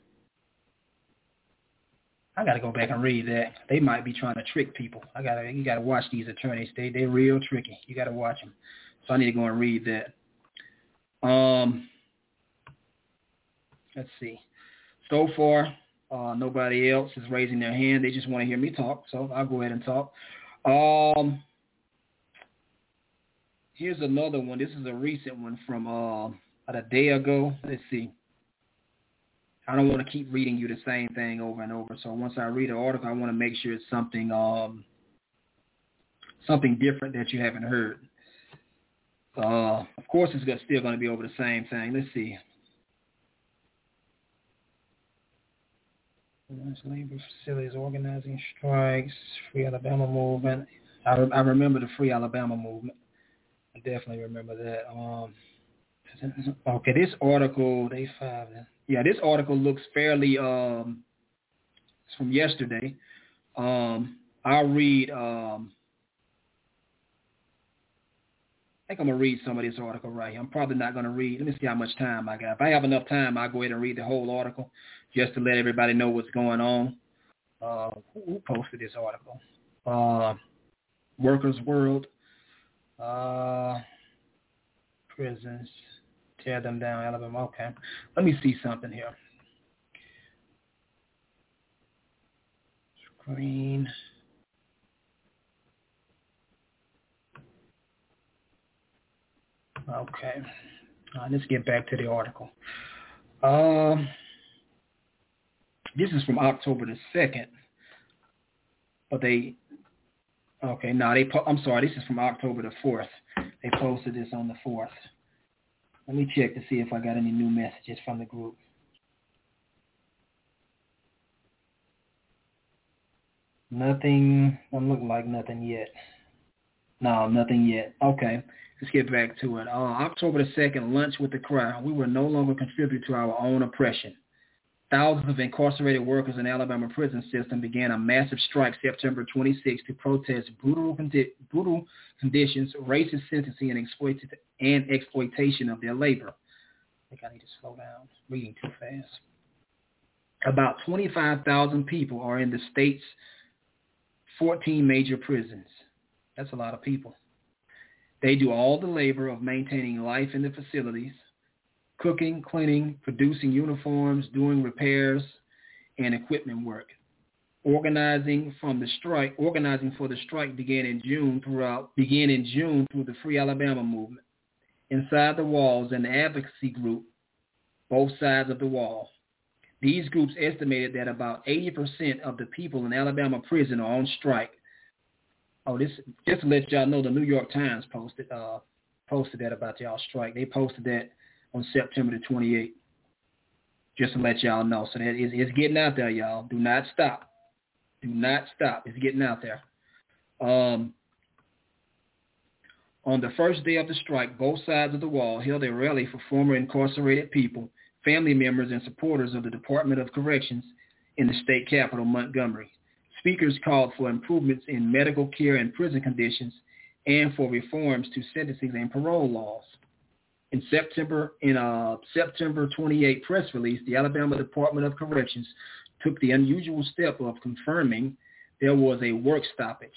S2: I got to go back and read that. They might be trying to trick people. I got to, you got to watch these attorneys. They, they're real tricky. You got to watch them. So I need to go and read that. Um, let's see. So far, uh, nobody else is raising their hand. They just want to hear me talk. So I'll go ahead and talk. Um, here's another one. This is a recent one from uh, about a day ago. Let's see. I don't want to keep reading you the same thing over and over. So once I read an article, I want to make sure it's something um, something different that you haven't heard. Uh, of course, it's still going to be over the same thing. Let's see. Labor facilities organizing strikes, Free Alabama movement. I, re- I remember the Free Alabama movement. I definitely remember that. Um, okay, this article, they five. Yeah, this article looks fairly, um, it's from yesterday. Um, I'll read, um, I think I'm going to read some of this article right here. I'm probably not going to read. Let me see how much time I got. If I have enough time, I'll go ahead and read the whole article just to let everybody know what's going on. Uh, who, who posted this article? Uh, Workers World. Uh, prisons. Tear them down, Alabama. Okay. Let me see something here. Screen. Okay. All right, let's get back to the article. Um, this is from October the second. But they, okay, no, they, po- I'm sorry, this is from October the fourth. They posted this on the fourth. Let me check to see if I got any new messages from the group. Nothing, doesn't look like nothing yet. No, nothing yet. Okay, let's get back to it. Uh, October the second, lunch with the crowd. We will no longer contribute to our own oppression. Thousands of incarcerated workers in Alabama prison system began a massive strike September twenty-sixth to protest brutal, condi- brutal conditions, racist sentencing, and, exploit- and exploitation of their labor. I think I need to slow down. Reading too fast. About twenty-five thousand people are in the state's fourteen major prisons. That's a lot of people. They do all the labor of maintaining life in the facilities, cooking, cleaning, producing uniforms, doing repairs, and equipment work. Organizing from the strike, organizing for the strike began in June throughout began in June through the Free Alabama movement. Inside the walls, an advocacy group, both sides of the wall. These groups estimated that about eighty percent of the people in Alabama prison are on strike. Oh, this just to let y'all know, the New York Times posted uh, posted that about y'all strike. They posted that on September the twenty-eighth. Just to let y'all know. So that is it's getting out there, y'all. Do not stop. Do not stop. It's getting out there. Um, on the first day of the strike, both sides of the wall held a rally for former incarcerated people, family members, and supporters of the Department of Corrections in the state capital, Montgomery. Speakers called for improvements in medical care and prison conditions and for reforms to sentencing and parole laws. In September, in a September twenty-eighth press release, the Alabama Department of Corrections took the unusual step of confirming there was a work stoppage.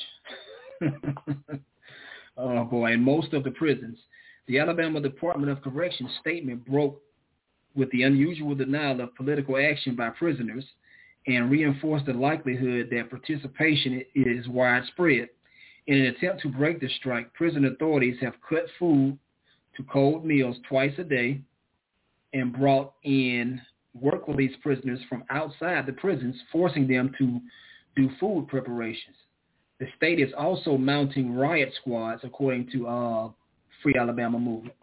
S2: Oh, boy, in most of the prisons. The Alabama Department of Corrections statement broke with the unusual denial of political action by prisoners and reinforced the likelihood that participation is widespread. In an attempt to break the strike, prison authorities have cut food to cold meals twice a day and brought in work release prisoners from outside the prisons, forcing them to do food preparations. The state is also mounting riot squads, according to uh, Free Alabama Movement.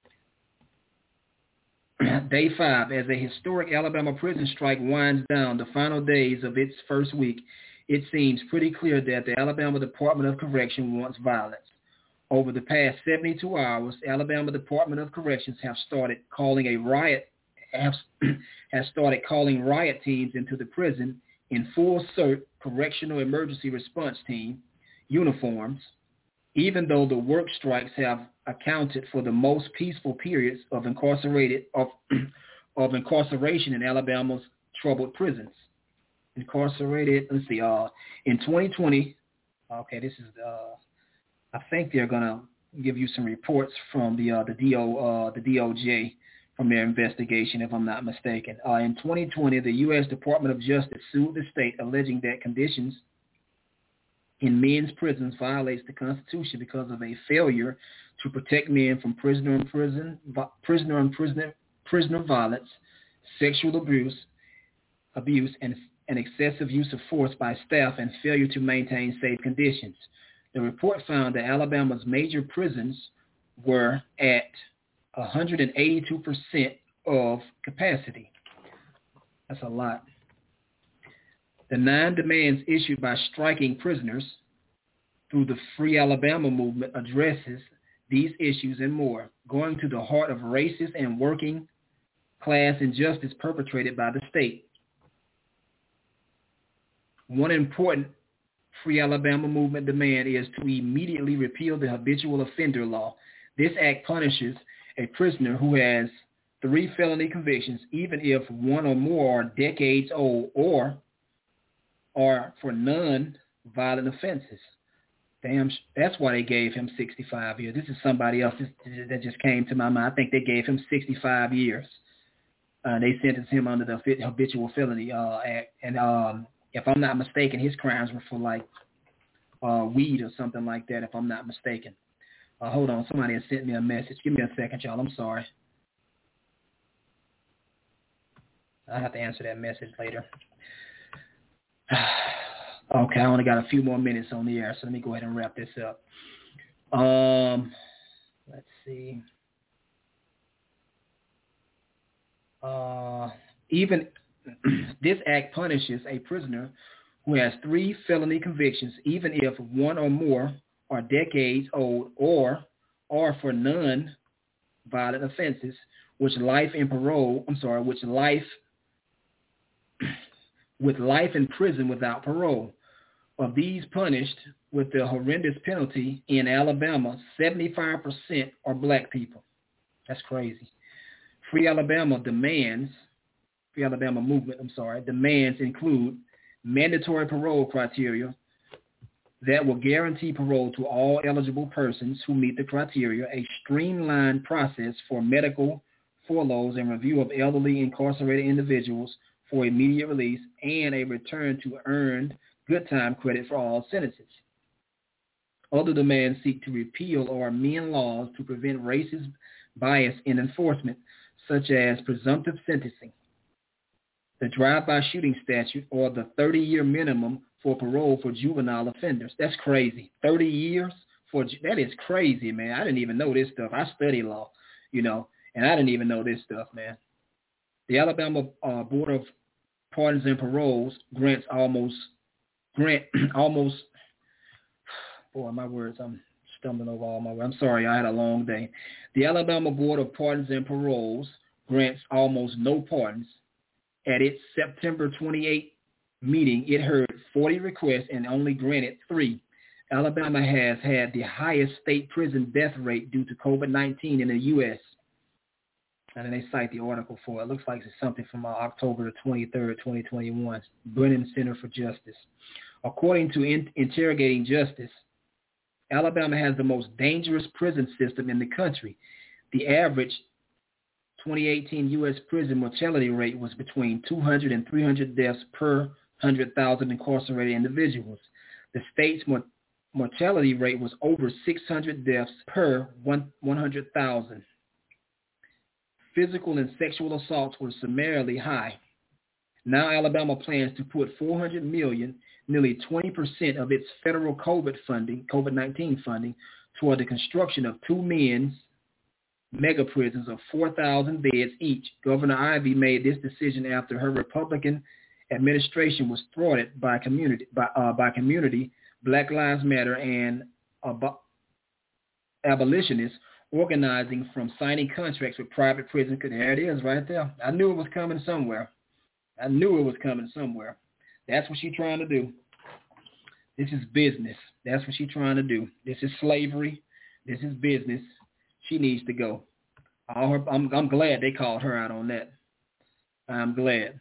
S2: Day five, as a historic Alabama prison strike winds down the final days of its first week, it seems pretty clear that the Alabama Department of Correction wants violence. Over the past seventy-two hours, Alabama Department of Corrections have started calling a riot, have, has started calling riot teams into the prison in full C E R T, Correctional Emergency Response Team, uniforms, even though the work strikes have accounted for the most peaceful periods of incarcerated of, of incarceration in Alabama's troubled prisons. Incarcerated, let's see, uh, in twenty twenty, okay, this is, uh, I think they're gonna give you some reports from the uh, the D O uh, the D O J from their investigation, if I'm not mistaken. Uh, in twenty twenty, the U S Department of Justice sued the state, alleging that conditions in men's prisons violates the Constitution because of a failure to protect men from prisoner and prison, prisoner and prisoner, prisoner violence, sexual abuse, abuse, and, and excessive use of force by staff, and failure to maintain safe conditions. The report found that Alabama's major prisons were at one hundred eighty-two percent of capacity. That's a lot. The nine demands issued by striking prisoners through the Free Alabama Movement addresses these issues and more, going to the heart of racist and working class injustice perpetrated by the state. One important Free Alabama Movement demand is to immediately repeal the habitual offender law. This act punishes a prisoner who has three felony convictions, even if one or more are decades old or are for non-violent offenses. Damn, that's why they gave him sixty-five years. This is somebody else that just came to my mind. I think they gave him sixty-five years. Uh, they sentenced him under the habitual felony uh, act. And um, if I'm not mistaken, his crimes were for like uh, weed or something like that, if I'm not mistaken. Uh, hold on, somebody has sent me a message. Give me a second, y'all. I'm sorry. I'll have to answer that message later. Okay, I only got a few more minutes on the air, so let me go ahead and wrap this up. Um, let's see. Uh, even this act punishes a prisoner who has three felony convictions, even if one or more are decades old or are for non-violent offenses, which life in parole, I'm sorry, which life with life in prison without parole. Of these punished with the horrendous penalty in Alabama, seventy-five percent are black people. That's crazy. Free Alabama demands, Free Alabama Movement, I'm sorry, demands include mandatory parole criteria that will guarantee parole to all eligible persons who meet the criteria, a streamlined process for medical furloughs and review of elderly incarcerated individuals for immediate release, and a return to earned good time credit for all sentences. Other demands seek to repeal or amend laws to prevent racist bias in enforcement, such as presumptive sentencing, the drive-by shooting statute, or the thirty-year minimum for parole for juvenile offenders. That's crazy. thirty years for that is crazy, man. I didn't even know this stuff. I study law, you know, and I didn't even know this stuff, man. The Alabama uh, Board of Pardons and Paroles grants almost grant almost. Boy, my words, I'm stumbling over all my words. I'm sorry, I had a long day. The Alabama Board of Pardons and Paroles grants almost no pardons. At its September twenty-eighth meeting, it heard forty requests and only granted three. Alabama has had the highest state prison death rate due to COVID nineteen in the U S And then they cite the article for it. It looks like it's something from uh, October the twenty-third, twenty twenty-one. Brennan Center for Justice. According to in- Interrogating Justice, Alabama has the most dangerous prison system in the country. The average twenty eighteen U S prison mortality rate was between two hundred and three hundred deaths per one hundred thousand incarcerated individuals. The state's mor- mortality rate was over six hundred deaths per one hundred thousand. Physical and sexual assaults were summarily high. Now Alabama plans to put four hundred million dollars, nearly twenty percent of its federal COVID funding, COVID nineteen funding, toward the construction of two men's mega prisons of four thousand beds each. Governor Ivey made this decision after her Republican administration was thwarted by community, by, uh, by community, Black Lives Matter, and ab- abolitionists organizing from signing contracts with private prisons. There it is right there. I knew it was coming somewhere. I knew it was coming somewhere. That's what she's trying to do. This is business. That's what she's trying to do. This is slavery. This is business. She needs to go. All her, I'm, I'm glad they called her out on that. I'm glad.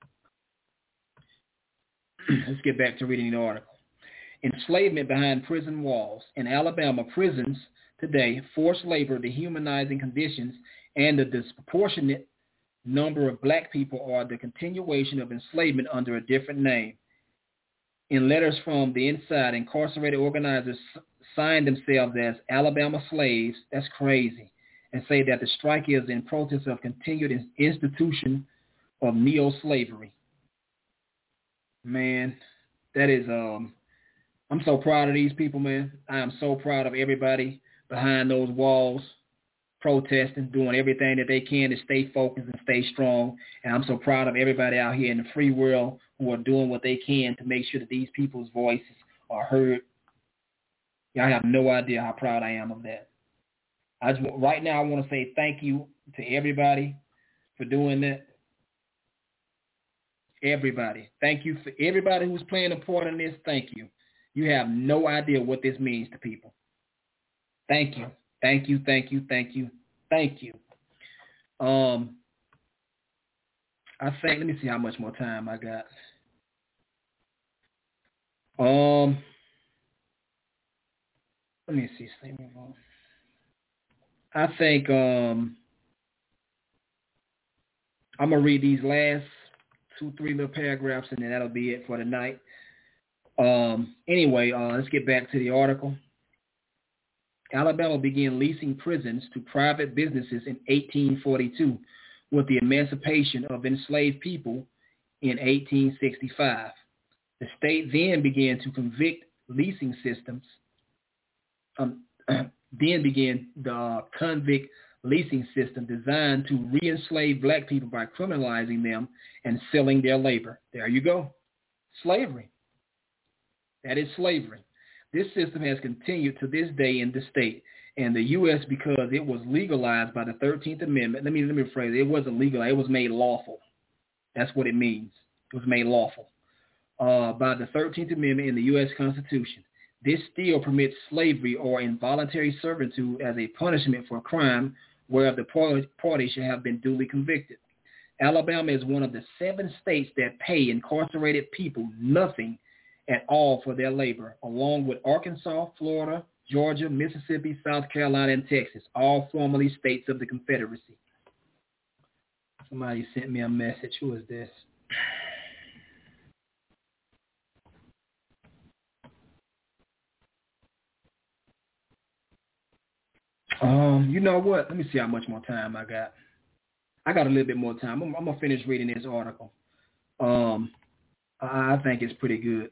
S2: Let's get back to reading the article. Enslavement behind prison walls. In Alabama, prisons today, forced labor, dehumanizing conditions, and the disproportionate number of black people are the continuation of enslavement under a different name. In letters from the inside, incarcerated organizers sign themselves as Alabama slaves, that's crazy, and say that the strike is in protest of continued institution of neo-slavery. Man, that is, um, I'm so proud of these people, man. I am so proud of everybody behind those walls, protesting, doing everything that they can to stay focused and stay strong. And I'm so proud of everybody out here in the free world who are doing what they can to make sure that these people's voices are heard. Y'all have no idea how proud I am of that. I just, right now, I want to say thank you to everybody for doing that. Everybody. Thank you for everybody who's playing a part in this. Thank you. You have no idea what this means to people. Thank you. Thank you, thank you, thank you, thank you. Um, I think, let me see how much more time I got. Um, let me see. I think um, I'm going to read these last two, three little paragraphs, and then that'll be it for tonight. Um, anyway, uh, let's get back to the article. Alabama began leasing prisons to private businesses in eighteen forty-two with the emancipation of enslaved people in eighteen sixty-five. The state then began to convict leasing systems, um, then began the uh, convict leasing system designed to re-enslave black people by criminalizing them and selling their labor. There you go. Slavery. That is slavery. This system has continued to this day in the state, and the U S, because it was legalized by the thirteenth Amendment. Let me let me rephrase it. It wasn't legal. It was made lawful. That's what it means. It was made lawful uh, by the thirteenth Amendment in the U S Constitution. This still permits slavery or involuntary servitude as a punishment for a crime where the party should have been duly convicted. Alabama is one of the seven states that pay incarcerated people nothing at all for their labor, along with Arkansas, Florida, Georgia, Mississippi, South Carolina, and Texas, all formerly states of the Confederacy. Somebody sent me a message. Who is this? Um, you know what? Let me see how much more time I got. I got a little bit more time. I'm, I'm going to finish reading this article. Um, I, I think it's pretty good.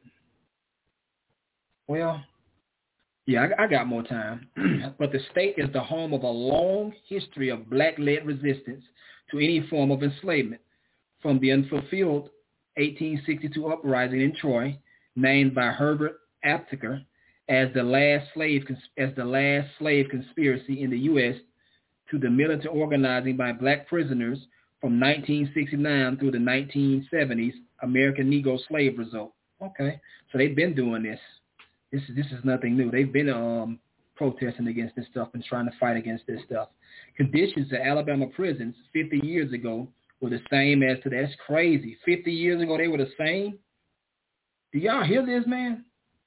S2: Well, yeah, I, I got more time. But the state is the home of a long history of black-led resistance to any form of enslavement, from the unfulfilled eighteen sixty-two uprising in Troy, named by Herbert Aptheker as the last slave as the last slave conspiracy in the U S, to the militant organizing by black prisoners from nineteen sixty-nine through the nineteen seventies, American Negro slave result. Okay, so they've been doing this. This is this is nothing new. They've been um, protesting against this stuff and trying to fight against this stuff. Conditions at Alabama prisons fifty years ago were the same as today. That's crazy. fifty years ago, they were the same. Do y'all hear this, man?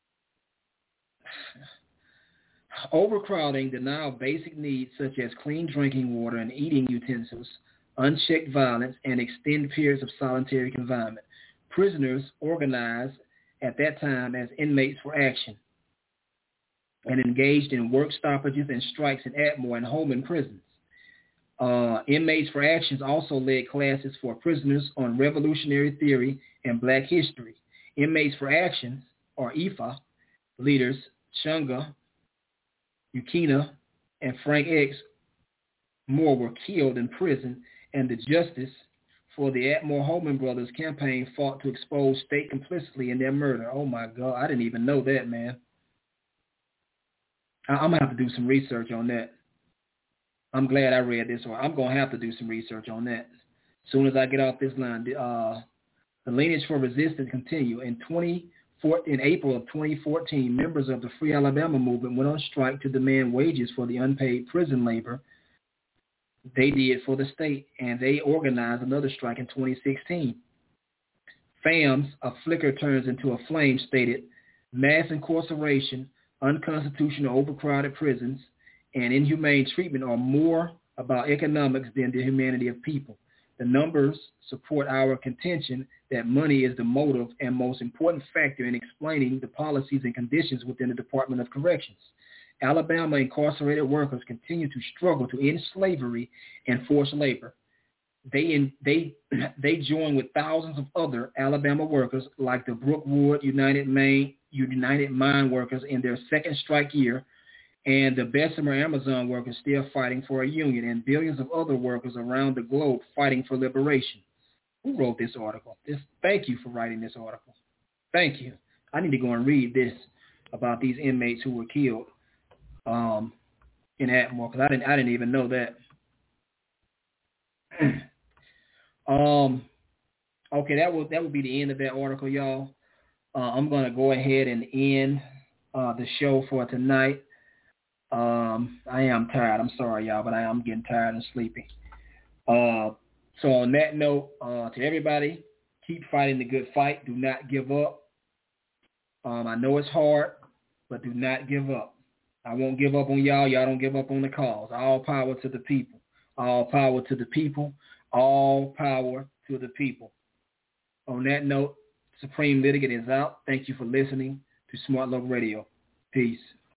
S2: Overcrowding, denial of basic needs such as clean drinking water and eating utensils, unchecked violence, and extended periods of solitary confinement. Prisoners organized at that time as Inmates for Action and engaged in work stoppages and strikes in Atmore and Holman prisons. Uh, Inmates for Actions also led classes for prisoners on revolutionary theory and black history. Inmates for Actions, or I F A, leaders Chunga, Ukina, and Frank X. Moore were killed in prison, and the Justice for the Atmore Holman Brothers campaign fought to expose state complicity in their murder. Oh, my God. I didn't even know that, man. I- I'm going to have to do some research on that. I'm glad I read this, or I'm going to have to do some research on that. As soon as I get off this line, uh, the lineage for resistance continue. In twenty In April of twenty fourteen, members of the Free Alabama movement went on strike to demand wages for the unpaid prison labor they did for the state, and they organized another strike in twenty sixteen. FAMS, a flicker turns into a flame, stated, mass incarceration, unconstitutional overcrowded prisons, and inhumane treatment are more about economics than the humanity of people. The numbers support our contention that money is the motive and most important factor in explaining the policies and conditions within the Department of Corrections. Alabama incarcerated workers continue to struggle to end slavery and forced labor. They in, they they join with thousands of other Alabama workers like the Brookwood United Mine United Mine Workers in their second strike year, and the Bessemer Amazon workers still fighting for a union, and billions of other workers around the globe fighting for liberation. Who wrote this article? This, thank you for writing this article. Thank you. I need to go and read this about these inmates who were killed um, in Atmore, because I didn't I didn't even know that. um, okay, that will that will be the end of that article, y'all. Uh, I'm gonna go ahead and end uh, the show for tonight. Um, I am tired. I'm sorry, y'all, but I am getting tired and sleepy. Uh, so on that note, uh, to everybody, keep fighting the good fight. Do not give up. Um, I know it's hard, but do not give up. I won't give up on y'all. Y'all don't give up on the cause. All power to the people. All power to the people. All power to the people. On that note, Supreme Litigant is out. Thank you for listening to Smart Local Radio. Peace.